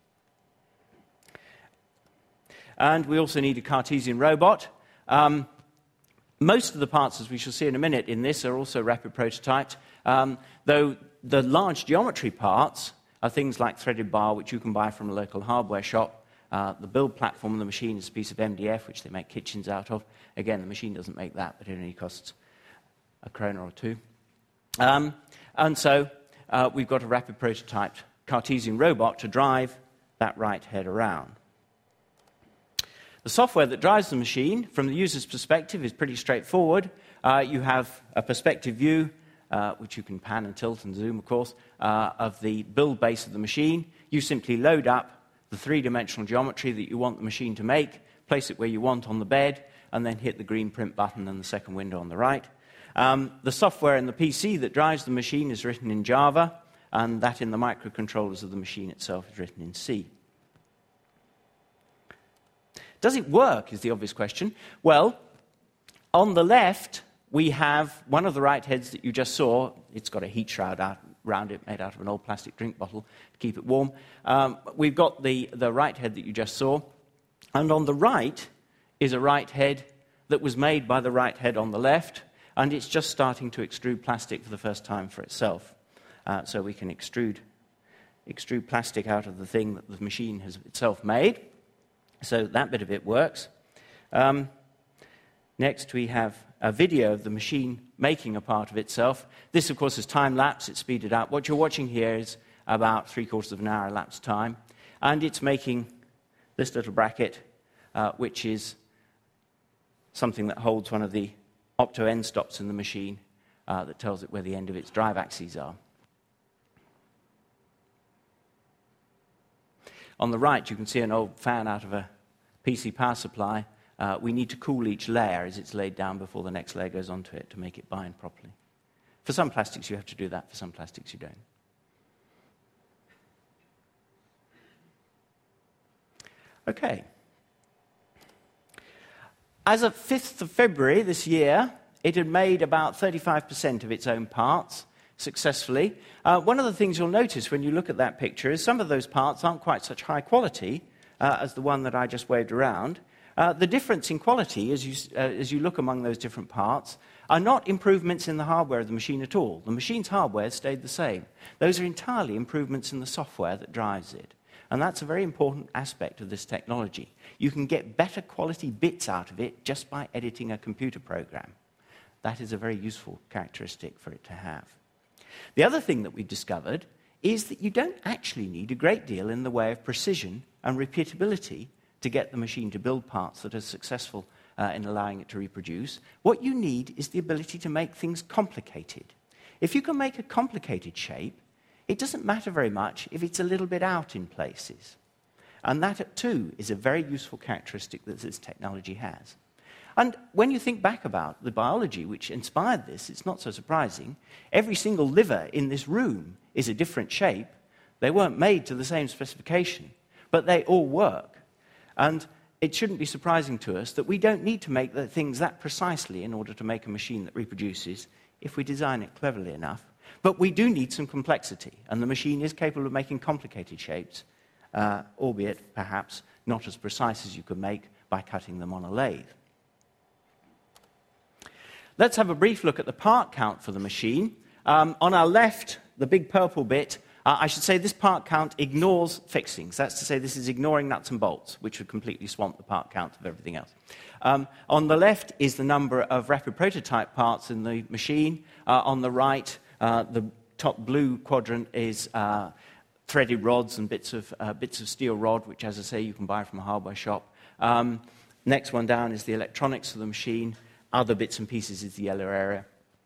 And we also need a Cartesian robot. Um, most of the parts, as we shall see in a minute in this, are also rapid prototyped, um, though the large geometry parts are things like threaded bar, which you can buy from a local hardware shop. Uh, the build platform of the machine is a piece of M D F, which they make kitchens out of. Again, the machine doesn't make that, but it only costs a krona or two. Um, and so uh, we've got a rapid prototyped Cartesian robot to drive that right head around. The software that drives the machine, from the user's perspective, is pretty straightforward. Uh, you have a perspective view, uh, which you can pan and tilt and zoom, of course, uh, of the build base of the machine. You simply load up the three-dimensional geometry that you want the machine to make, place it where you want on the bed, and then hit the green print button and the second window on the right. Um, the software in the P C that drives the machine is written in Java, and that in the microcontrollers of the machine itself is written in C. Does it work, is the obvious question. Well, on the left, we have one of the right heads that you just saw. It's got a heat shroud out, around it, made out of an old plastic drink bottle to keep it warm. Um, we've got the, the right head that you just saw. And on the right is a right head that was made by the right head on the left, and it's just starting to extrude plastic for the first time for itself. Uh, so we can extrude, extrude plastic out of the thing that the machine has itself made. So that bit of it works. Um, next, we have a video of the machine making a part of itself. This, of course, is time-lapse. It's speeded up. What you're watching here is about three-quarters of an hour elapsed time. And it's making this little bracket, uh, which is something that holds one of the opto end stops in the machine uh, that tells it where the end of its drive axes are. On the right, you can see an old fan out of a P C power supply. Uh, we need to cool each layer as it's laid down before the next layer goes onto it to make it bind properly. For some plastics, you have to do that. For some plastics, you don't. Okay. As of fifth of February this year, it had made about thirty-five percent of its own parts successfully. Uh, one of the things you'll notice when you look at that picture is some of those parts aren't quite such high quality uh, as the one that I just waved around. Uh, the difference in quality, as you, uh, as you look among those different parts, are not improvements in the hardware of the machine at all. The machine's hardware stayed the same. Those are entirely improvements in the software that drives it. And that's a very important aspect of this technology. You can get better quality bits out of it just by editing a computer program. That is a very useful characteristic for it to have. The other thing that we've discovered is that you don't actually need a great deal in the way of precision and repeatability to get the machine to build parts that are successful uh, in allowing it to reproduce. What you need is the ability to make things complicated. If you can make a complicated shape, it doesn't matter very much if it's a little bit out in places. And that, too, is a very useful characteristic that this technology has. And when you think back about the biology which inspired this, it's not so surprising. Every single liver in this room is a different shape. They weren't made to the same specification, but they all work. And it shouldn't be surprising to us that we don't need to make the things that precisely in order to make a machine that reproduces if we design it cleverly enough. But we do need some complexity, and the machine is capable of making complicated shapes, uh, albeit perhaps not as precise as you could make by cutting them on a lathe. Let's have a brief look at the part count for the machine. Um, on our left, the big purple bit Uh, I should say this part count ignores fixings. That's to say this is ignoring nuts and bolts, which would completely swamp the part count of everything else. Um, on the left is the number of rapid prototype parts in the machine. Uh, on the right, uh, the top blue quadrant is uh, threaded rods and bits of, uh, bits of steel rod, which, as I say, you can buy from a hardware shop. Um, next one down is the electronics of the machine. Other bits and pieces is the yellow area.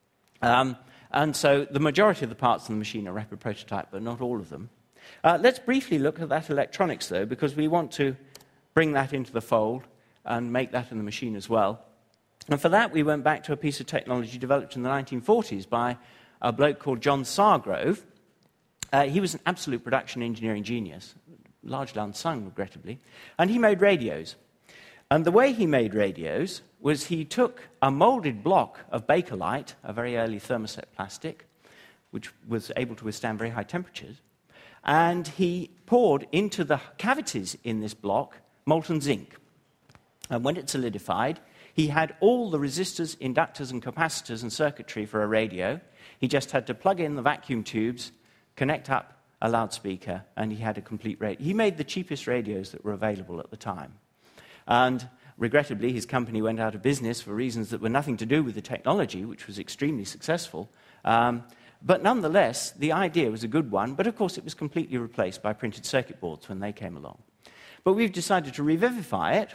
Um, And so the majority of the parts in the machine are rapid prototype, but not all of them. Uh, let's briefly look at that electronics, though, because we want to bring that into the fold and make that in the machine as well. And for that, we went back to a piece of technology developed in the nineteen forties by a bloke called John Sargrove. Uh, he was an absolute production engineering genius, largely unsung, regrettably, and he made radios. And the way he made radios was he took a molded block of Bakelite, a very early thermoset plastic, which was able to withstand very high temperatures, and he poured into the cavities in this block molten zinc. And when it solidified, he had all the resistors, inductors, and capacitors and circuitry for a radio. He just had to plug in the vacuum tubes, connect up a loudspeaker, and he had a complete radio. He made the cheapest radios that were available at the time. And regrettably, his company went out of business for reasons that were nothing to do with the technology, which was extremely successful. Um, but nonetheless, the idea was a good one, but of course it was completely replaced by printed circuit boards when they came along. But we've decided to revivify it,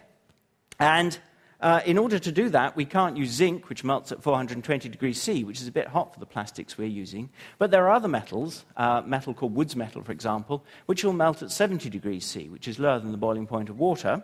and uh, in order to do that, we can't use zinc, which melts at four hundred twenty degrees C, which is a bit hot for the plastics we're using. But there are other metals, uh, metal called Woods metal, for example, which will melt at seventy degrees C, which is lower than the boiling point of water.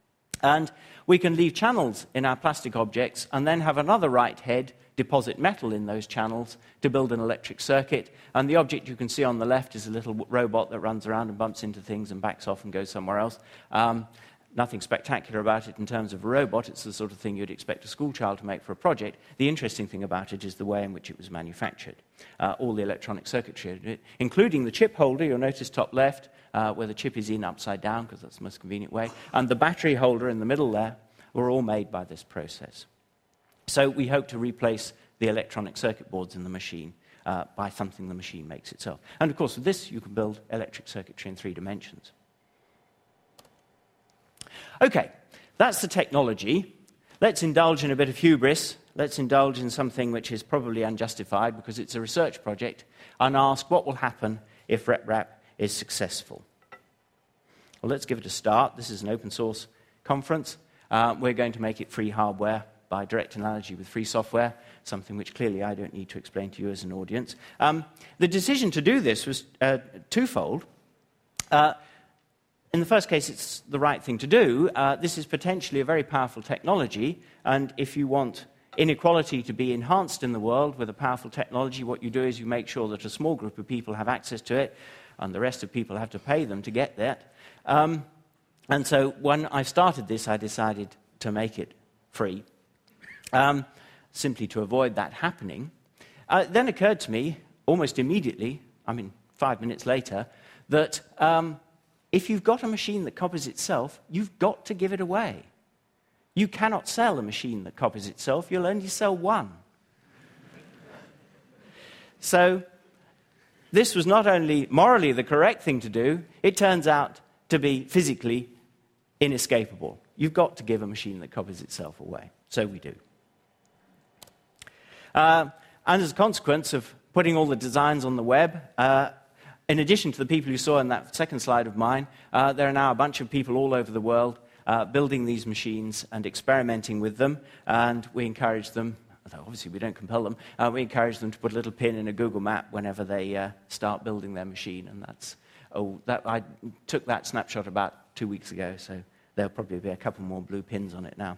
And we can leave channels in our plastic objects and then have another right head deposit metal in those channels to build an electric circuit. And the object you can see on the left is a little robot that runs around and bumps into things and backs off and goes somewhere else. Um, nothing spectacular about it in terms of a robot. It's the sort of thing you'd expect a schoolchild to make for a project. The interesting thing about it is the way in which it was manufactured. Uh, all the electronic circuitry, including the chip holder, you'll notice top left, Uh, where the chip is in upside down, because that's the most convenient way, and the battery holder in the middle there, were all made by this process. So we hope to replace the electronic circuit boards in the machine uh, by something the machine makes itself. And of course, with this, you can build electric circuitry in three dimensions. Okay, that's the technology. Let's indulge in a bit of hubris. Let's indulge in something which is probably unjustified, because it's a research project, and ask what will happen if RepRap is successful. Well, let's give it a start. This is an open source conference. Uh, we're going to make it free hardware by direct analogy with free software, something which clearly I don't need to explain to you as an audience. Um, the decision to do this was uh, twofold. Uh, in the first case, it's the right thing to do. Uh, this is potentially a very powerful technology, and if you want inequality to be enhanced in the world with a powerful technology, what you do is you make sure that a small group of people have access to it, and the rest of people have to pay them to get that. Um, and so when I started this, I decided to make it free, um, simply to avoid that happening. Uh, it then occurred to me, almost immediately, I mean, five minutes later, that um, if you've got a machine that copies itself, you've got to give it away. You cannot sell a machine that copies itself. You'll only sell one. So this was not only morally the correct thing to do, it turns out to be physically inescapable. You've got to give a machine that copies itself away. So we do. Uh, and as a consequence of putting all the designs on the web, uh, in addition to the people you saw in that second slide of mine, uh, there are now a bunch of people all over the world uh, building these machines and experimenting with them, and we encourage them, although obviously we don't compel them, uh, we encourage them to put a little pin in a Google map whenever they uh, start building their machine, and that's, oh, that, I took that snapshot about two weeks ago, so there'll probably be a couple more blue pins on it now.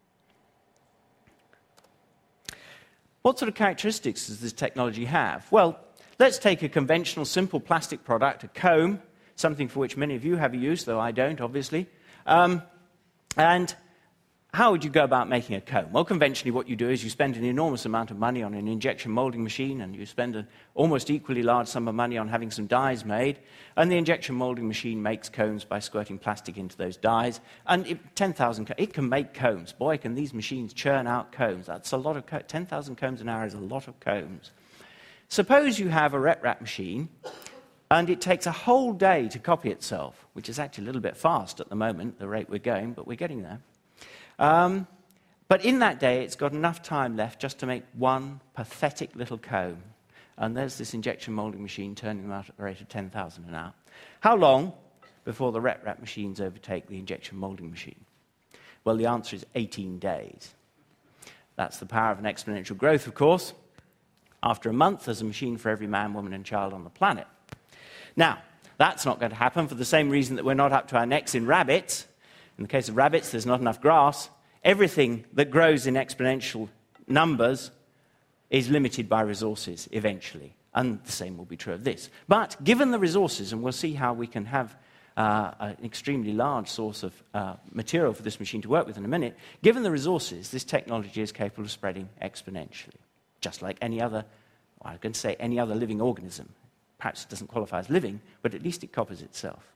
What sort of characteristics does this technology have? Well, let's take a conventional, simple plastic product, a comb, something for which many of you have used, though I don't, obviously. Um, and how would you go about making a comb? Well, conventionally what you do is you spend an enormous amount of money on an injection molding machine, and you spend an almost equally large sum of money on having some dyes made, and the injection molding machine makes combs by squirting plastic into those dyes, and it, ten thousand, it can make combs. Boy, can these machines churn out combs. That's a lot of co- ten thousand combs an hour is a lot of combs. Suppose you have a RepRap machine and it takes a whole day to copy itself, which is actually a little bit fast at the moment, the rate we're going, but we're getting there. Um, but in that day, it's got enough time left just to make one pathetic little comb. And there's this injection molding machine turning them out at the rate of ten thousand an hour. How long before the RepRap machines overtake the injection molding machine? Well, the answer is eighteen days. That's the power of an exponential growth, of course. After a month, there's a machine for every man, woman, and child on the planet. Now, that's not going to happen for the same reason that we're not up to our necks in rabbits. In the case of rabbits, there's not enough grass. Everything that grows in exponential numbers is limited by resources eventually. And the same will be true of this. But given the resources, and we'll see how we can have uh, an extremely large source of uh, material for this machine to work with in a minute, given the resources, this technology is capable of spreading exponentially, just like any other, well, I'm going to say any other living organism. Perhaps it doesn't qualify as living, but at least it copies itself.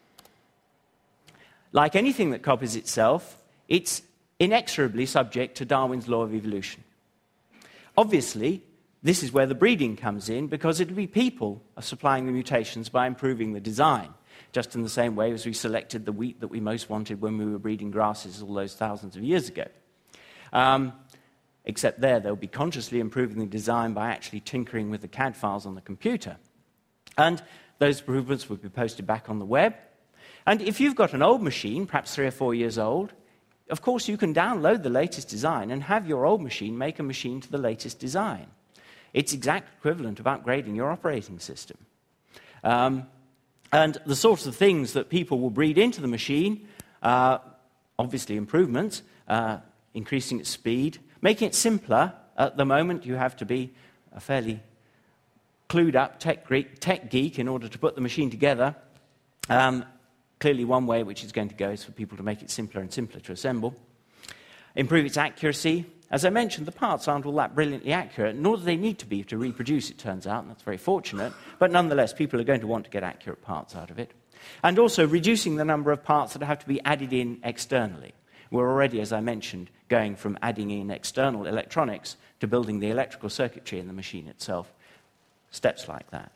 Like anything that copies itself, it's inexorably subject to Darwin's law of evolution. Obviously, this is where the breeding comes in, because it'll be people are supplying the mutations by improving the design, just in the same way as we selected the wheat that we most wanted when we were breeding grasses all those thousands of years ago. Um, except there, they'll be consciously improving the design by actually tinkering with the C A D files on the computer. And those improvements will be posted back on the web. And if you've got an old machine, perhaps three or four years old, of course you can download the latest design and have your old machine make a machine to the latest design. It's exact equivalent of upgrading your operating system. Um, and the sorts of things that people will breed into the machine, uh, obviously improvements, uh, increasing its speed, making it simpler. At the moment, you have to be a fairly clued up tech, tech geek in order to put the machine together. Um, clearly, one way which is going to go is for people to make it simpler and simpler to assemble. Improve its accuracy. As I mentioned, the parts aren't all that brilliantly accurate, nor do they need to be to reproduce, it turns out, and that's very fortunate. But nonetheless, people are going to want to get accurate parts out of it. And also reducing the number of parts that have to be added in externally. We're already, as I mentioned, going from adding in external electronics to building the electrical circuitry in the machine itself. Steps like that.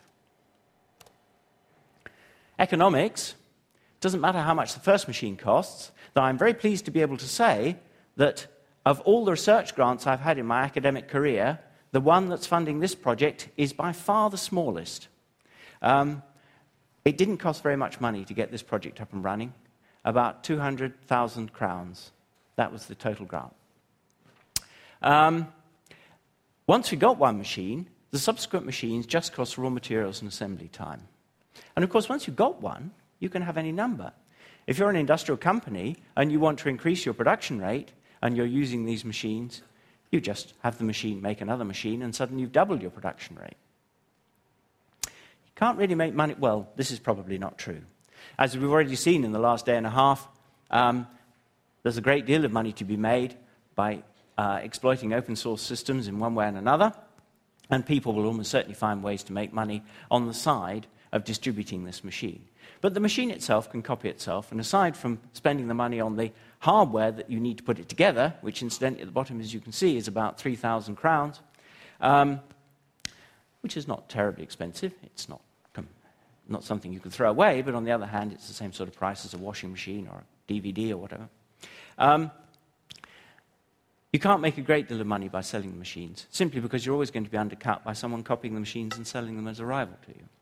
Economics. Doesn't matter how much the first machine costs, though I'm very pleased to be able to say that of all the research grants I've had in my academic career, the one that's funding this project is by far the smallest. Um, it didn't cost very much money to get this project up and running, about two hundred thousand crowns. That was the total grant. Um, once we got one machine, the subsequent machines just cost raw materials and assembly time. And of course, once you've got one, you can have any number. If you're an industrial company and you want to increase your production rate and you're using these machines, you just have the machine make another machine and suddenly you've doubled your production rate. You can't really make money. Well, this is probably not true. As we've already seen in the last day and a half, um, there's a great deal of money to be made by uh, exploiting open source systems in one way and another, and people will almost certainly find ways to make money on the side of distributing this machine. But the machine itself can copy itself, and aside from spending the money on the hardware that you need to put it together, which incidentally at the bottom, as you can see, is about three thousand crowns, um, which is not terribly expensive. It's not, not something you can throw away, but on the other hand, it's the same sort of price as a washing machine or a D V D or whatever. Um, you can't make a great deal of money by selling the machines, simply because you're always going to be undercut by someone copying the machines and selling them as a rival to you.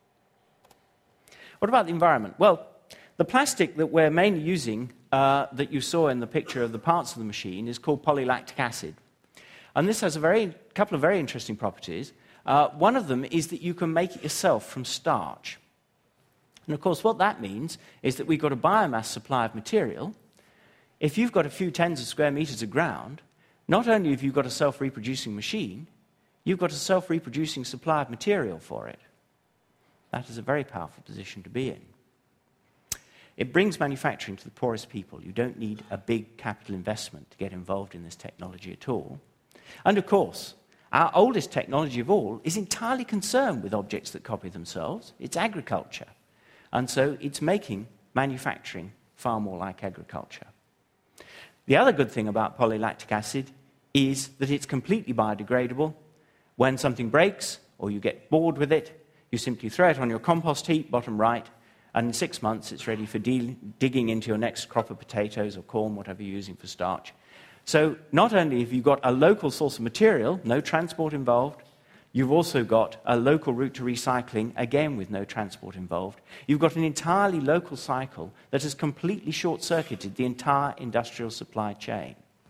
What about the environment? Well, the plastic that we're mainly using, uh, that you saw in the picture of the parts of the machine, is called polylactic acid. And this has a very, couple of very interesting properties. Uh, one of them is that you can make it yourself from starch. And of course, what that means is that we've got a biomass supply of material. If you've got a few tens of square meters of ground, not only have you got a self-reproducing machine, you've got a self-reproducing supply of material for it. That is a very powerful position to be in. It brings manufacturing to the poorest people. You don't need a big capital investment to get involved in this technology at all. And of course, our oldest technology of all is entirely concerned with objects that copy themselves. It's agriculture. And so it's making manufacturing far more like agriculture. The other good thing about polylactic acid is that it's completely biodegradable. When something breaks or you get bored with it, You simply throw it on your compost heap, bottom right, and in six months it's ready for de- digging into your next crop of potatoes or corn, whatever you're using for starch. So not only have you got a local source of material, no transport involved, you've also got a local route to recycling, again with no transport involved. You've got an entirely local cycle that has completely short-circuited the entire industrial supply chain.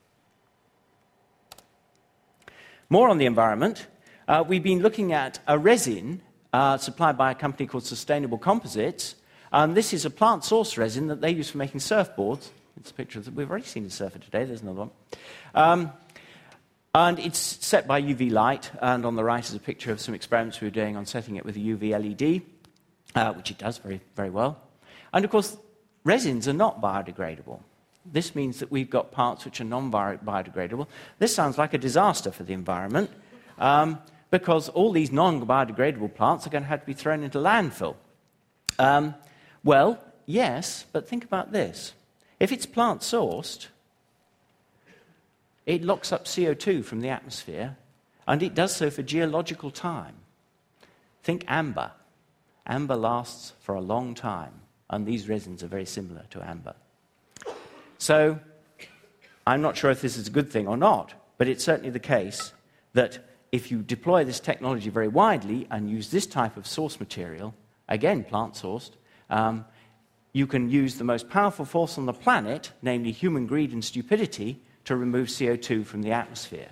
More on the environment. Uh, we've been looking at a resin uh, supplied by a company called Sustainable Composites. And this is a plant-sourced resin that they use for making surfboards. It's a picture of, we've already seen a surfer today, there's another one. Um, and it's set by U V light, and on the right is a picture of some experiments we were doing on setting it with a U V L E D, uh, which it does very, very well. And of course, resins are not biodegradable. This means that we've got parts which are non-biodegradable. This sounds like a disaster for the environment, um, because all these non-biodegradable plants are going to have to be thrown into landfill. Um, well, yes, but think about this. If it's plant-sourced, it locks up C O two from the atmosphere, and it does so for geological time. Think amber. Amber lasts for a long time, and these resins are very similar to amber. So, I'm not sure if this is a good thing or not, but it's certainly the case that if you deploy this technology very widely and use this type of source material, again plant-sourced, um, you can use the most powerful force on the planet, namely human greed and stupidity, to remove C O two from the atmosphere.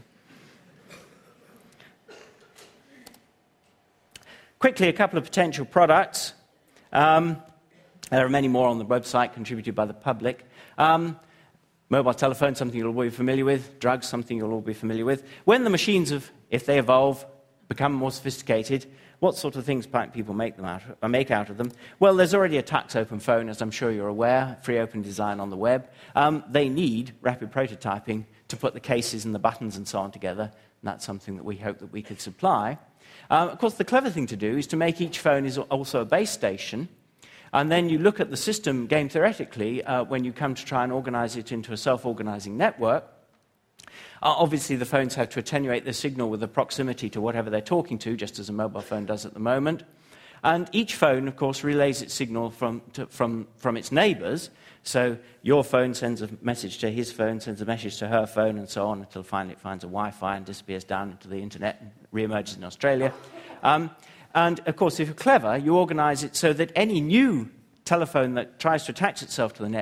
Quickly, a couple of potential products. Um, there are many more on the website contributed by the public. Um, mobile telephone, something you'll all be familiar with. Drugs, something you'll all be familiar with. When the machines, have, if they evolve, become more sophisticated, what sort of things might people make, them out of, make out of them? Well, there's already a Tux Open phone, as I'm sure you're aware, free open design on the web. Um, they need rapid prototyping to put the cases and the buttons and so on together, and that's something that we hope that we could supply. Um, of course, the clever thing to do is to make each phone is also a base station, and then you look at the system game theoretically uh, when you come to try and organize it into a self-organizing network. Uh, obviously, the phones have to attenuate the signal with the proximity to whatever they're talking to, just as a mobile phone does at the moment. And each phone, of course, relays its signal from, to, from, from its neighbors. So your phone sends a message to his phone, sends a message to her phone, and so on, until finally it finds a Wi-Fi and disappears down into the internet and re-emerges in Australia. Um, and, of course, if you're clever, you organize it so that any new telephone that tries to attach itself to the network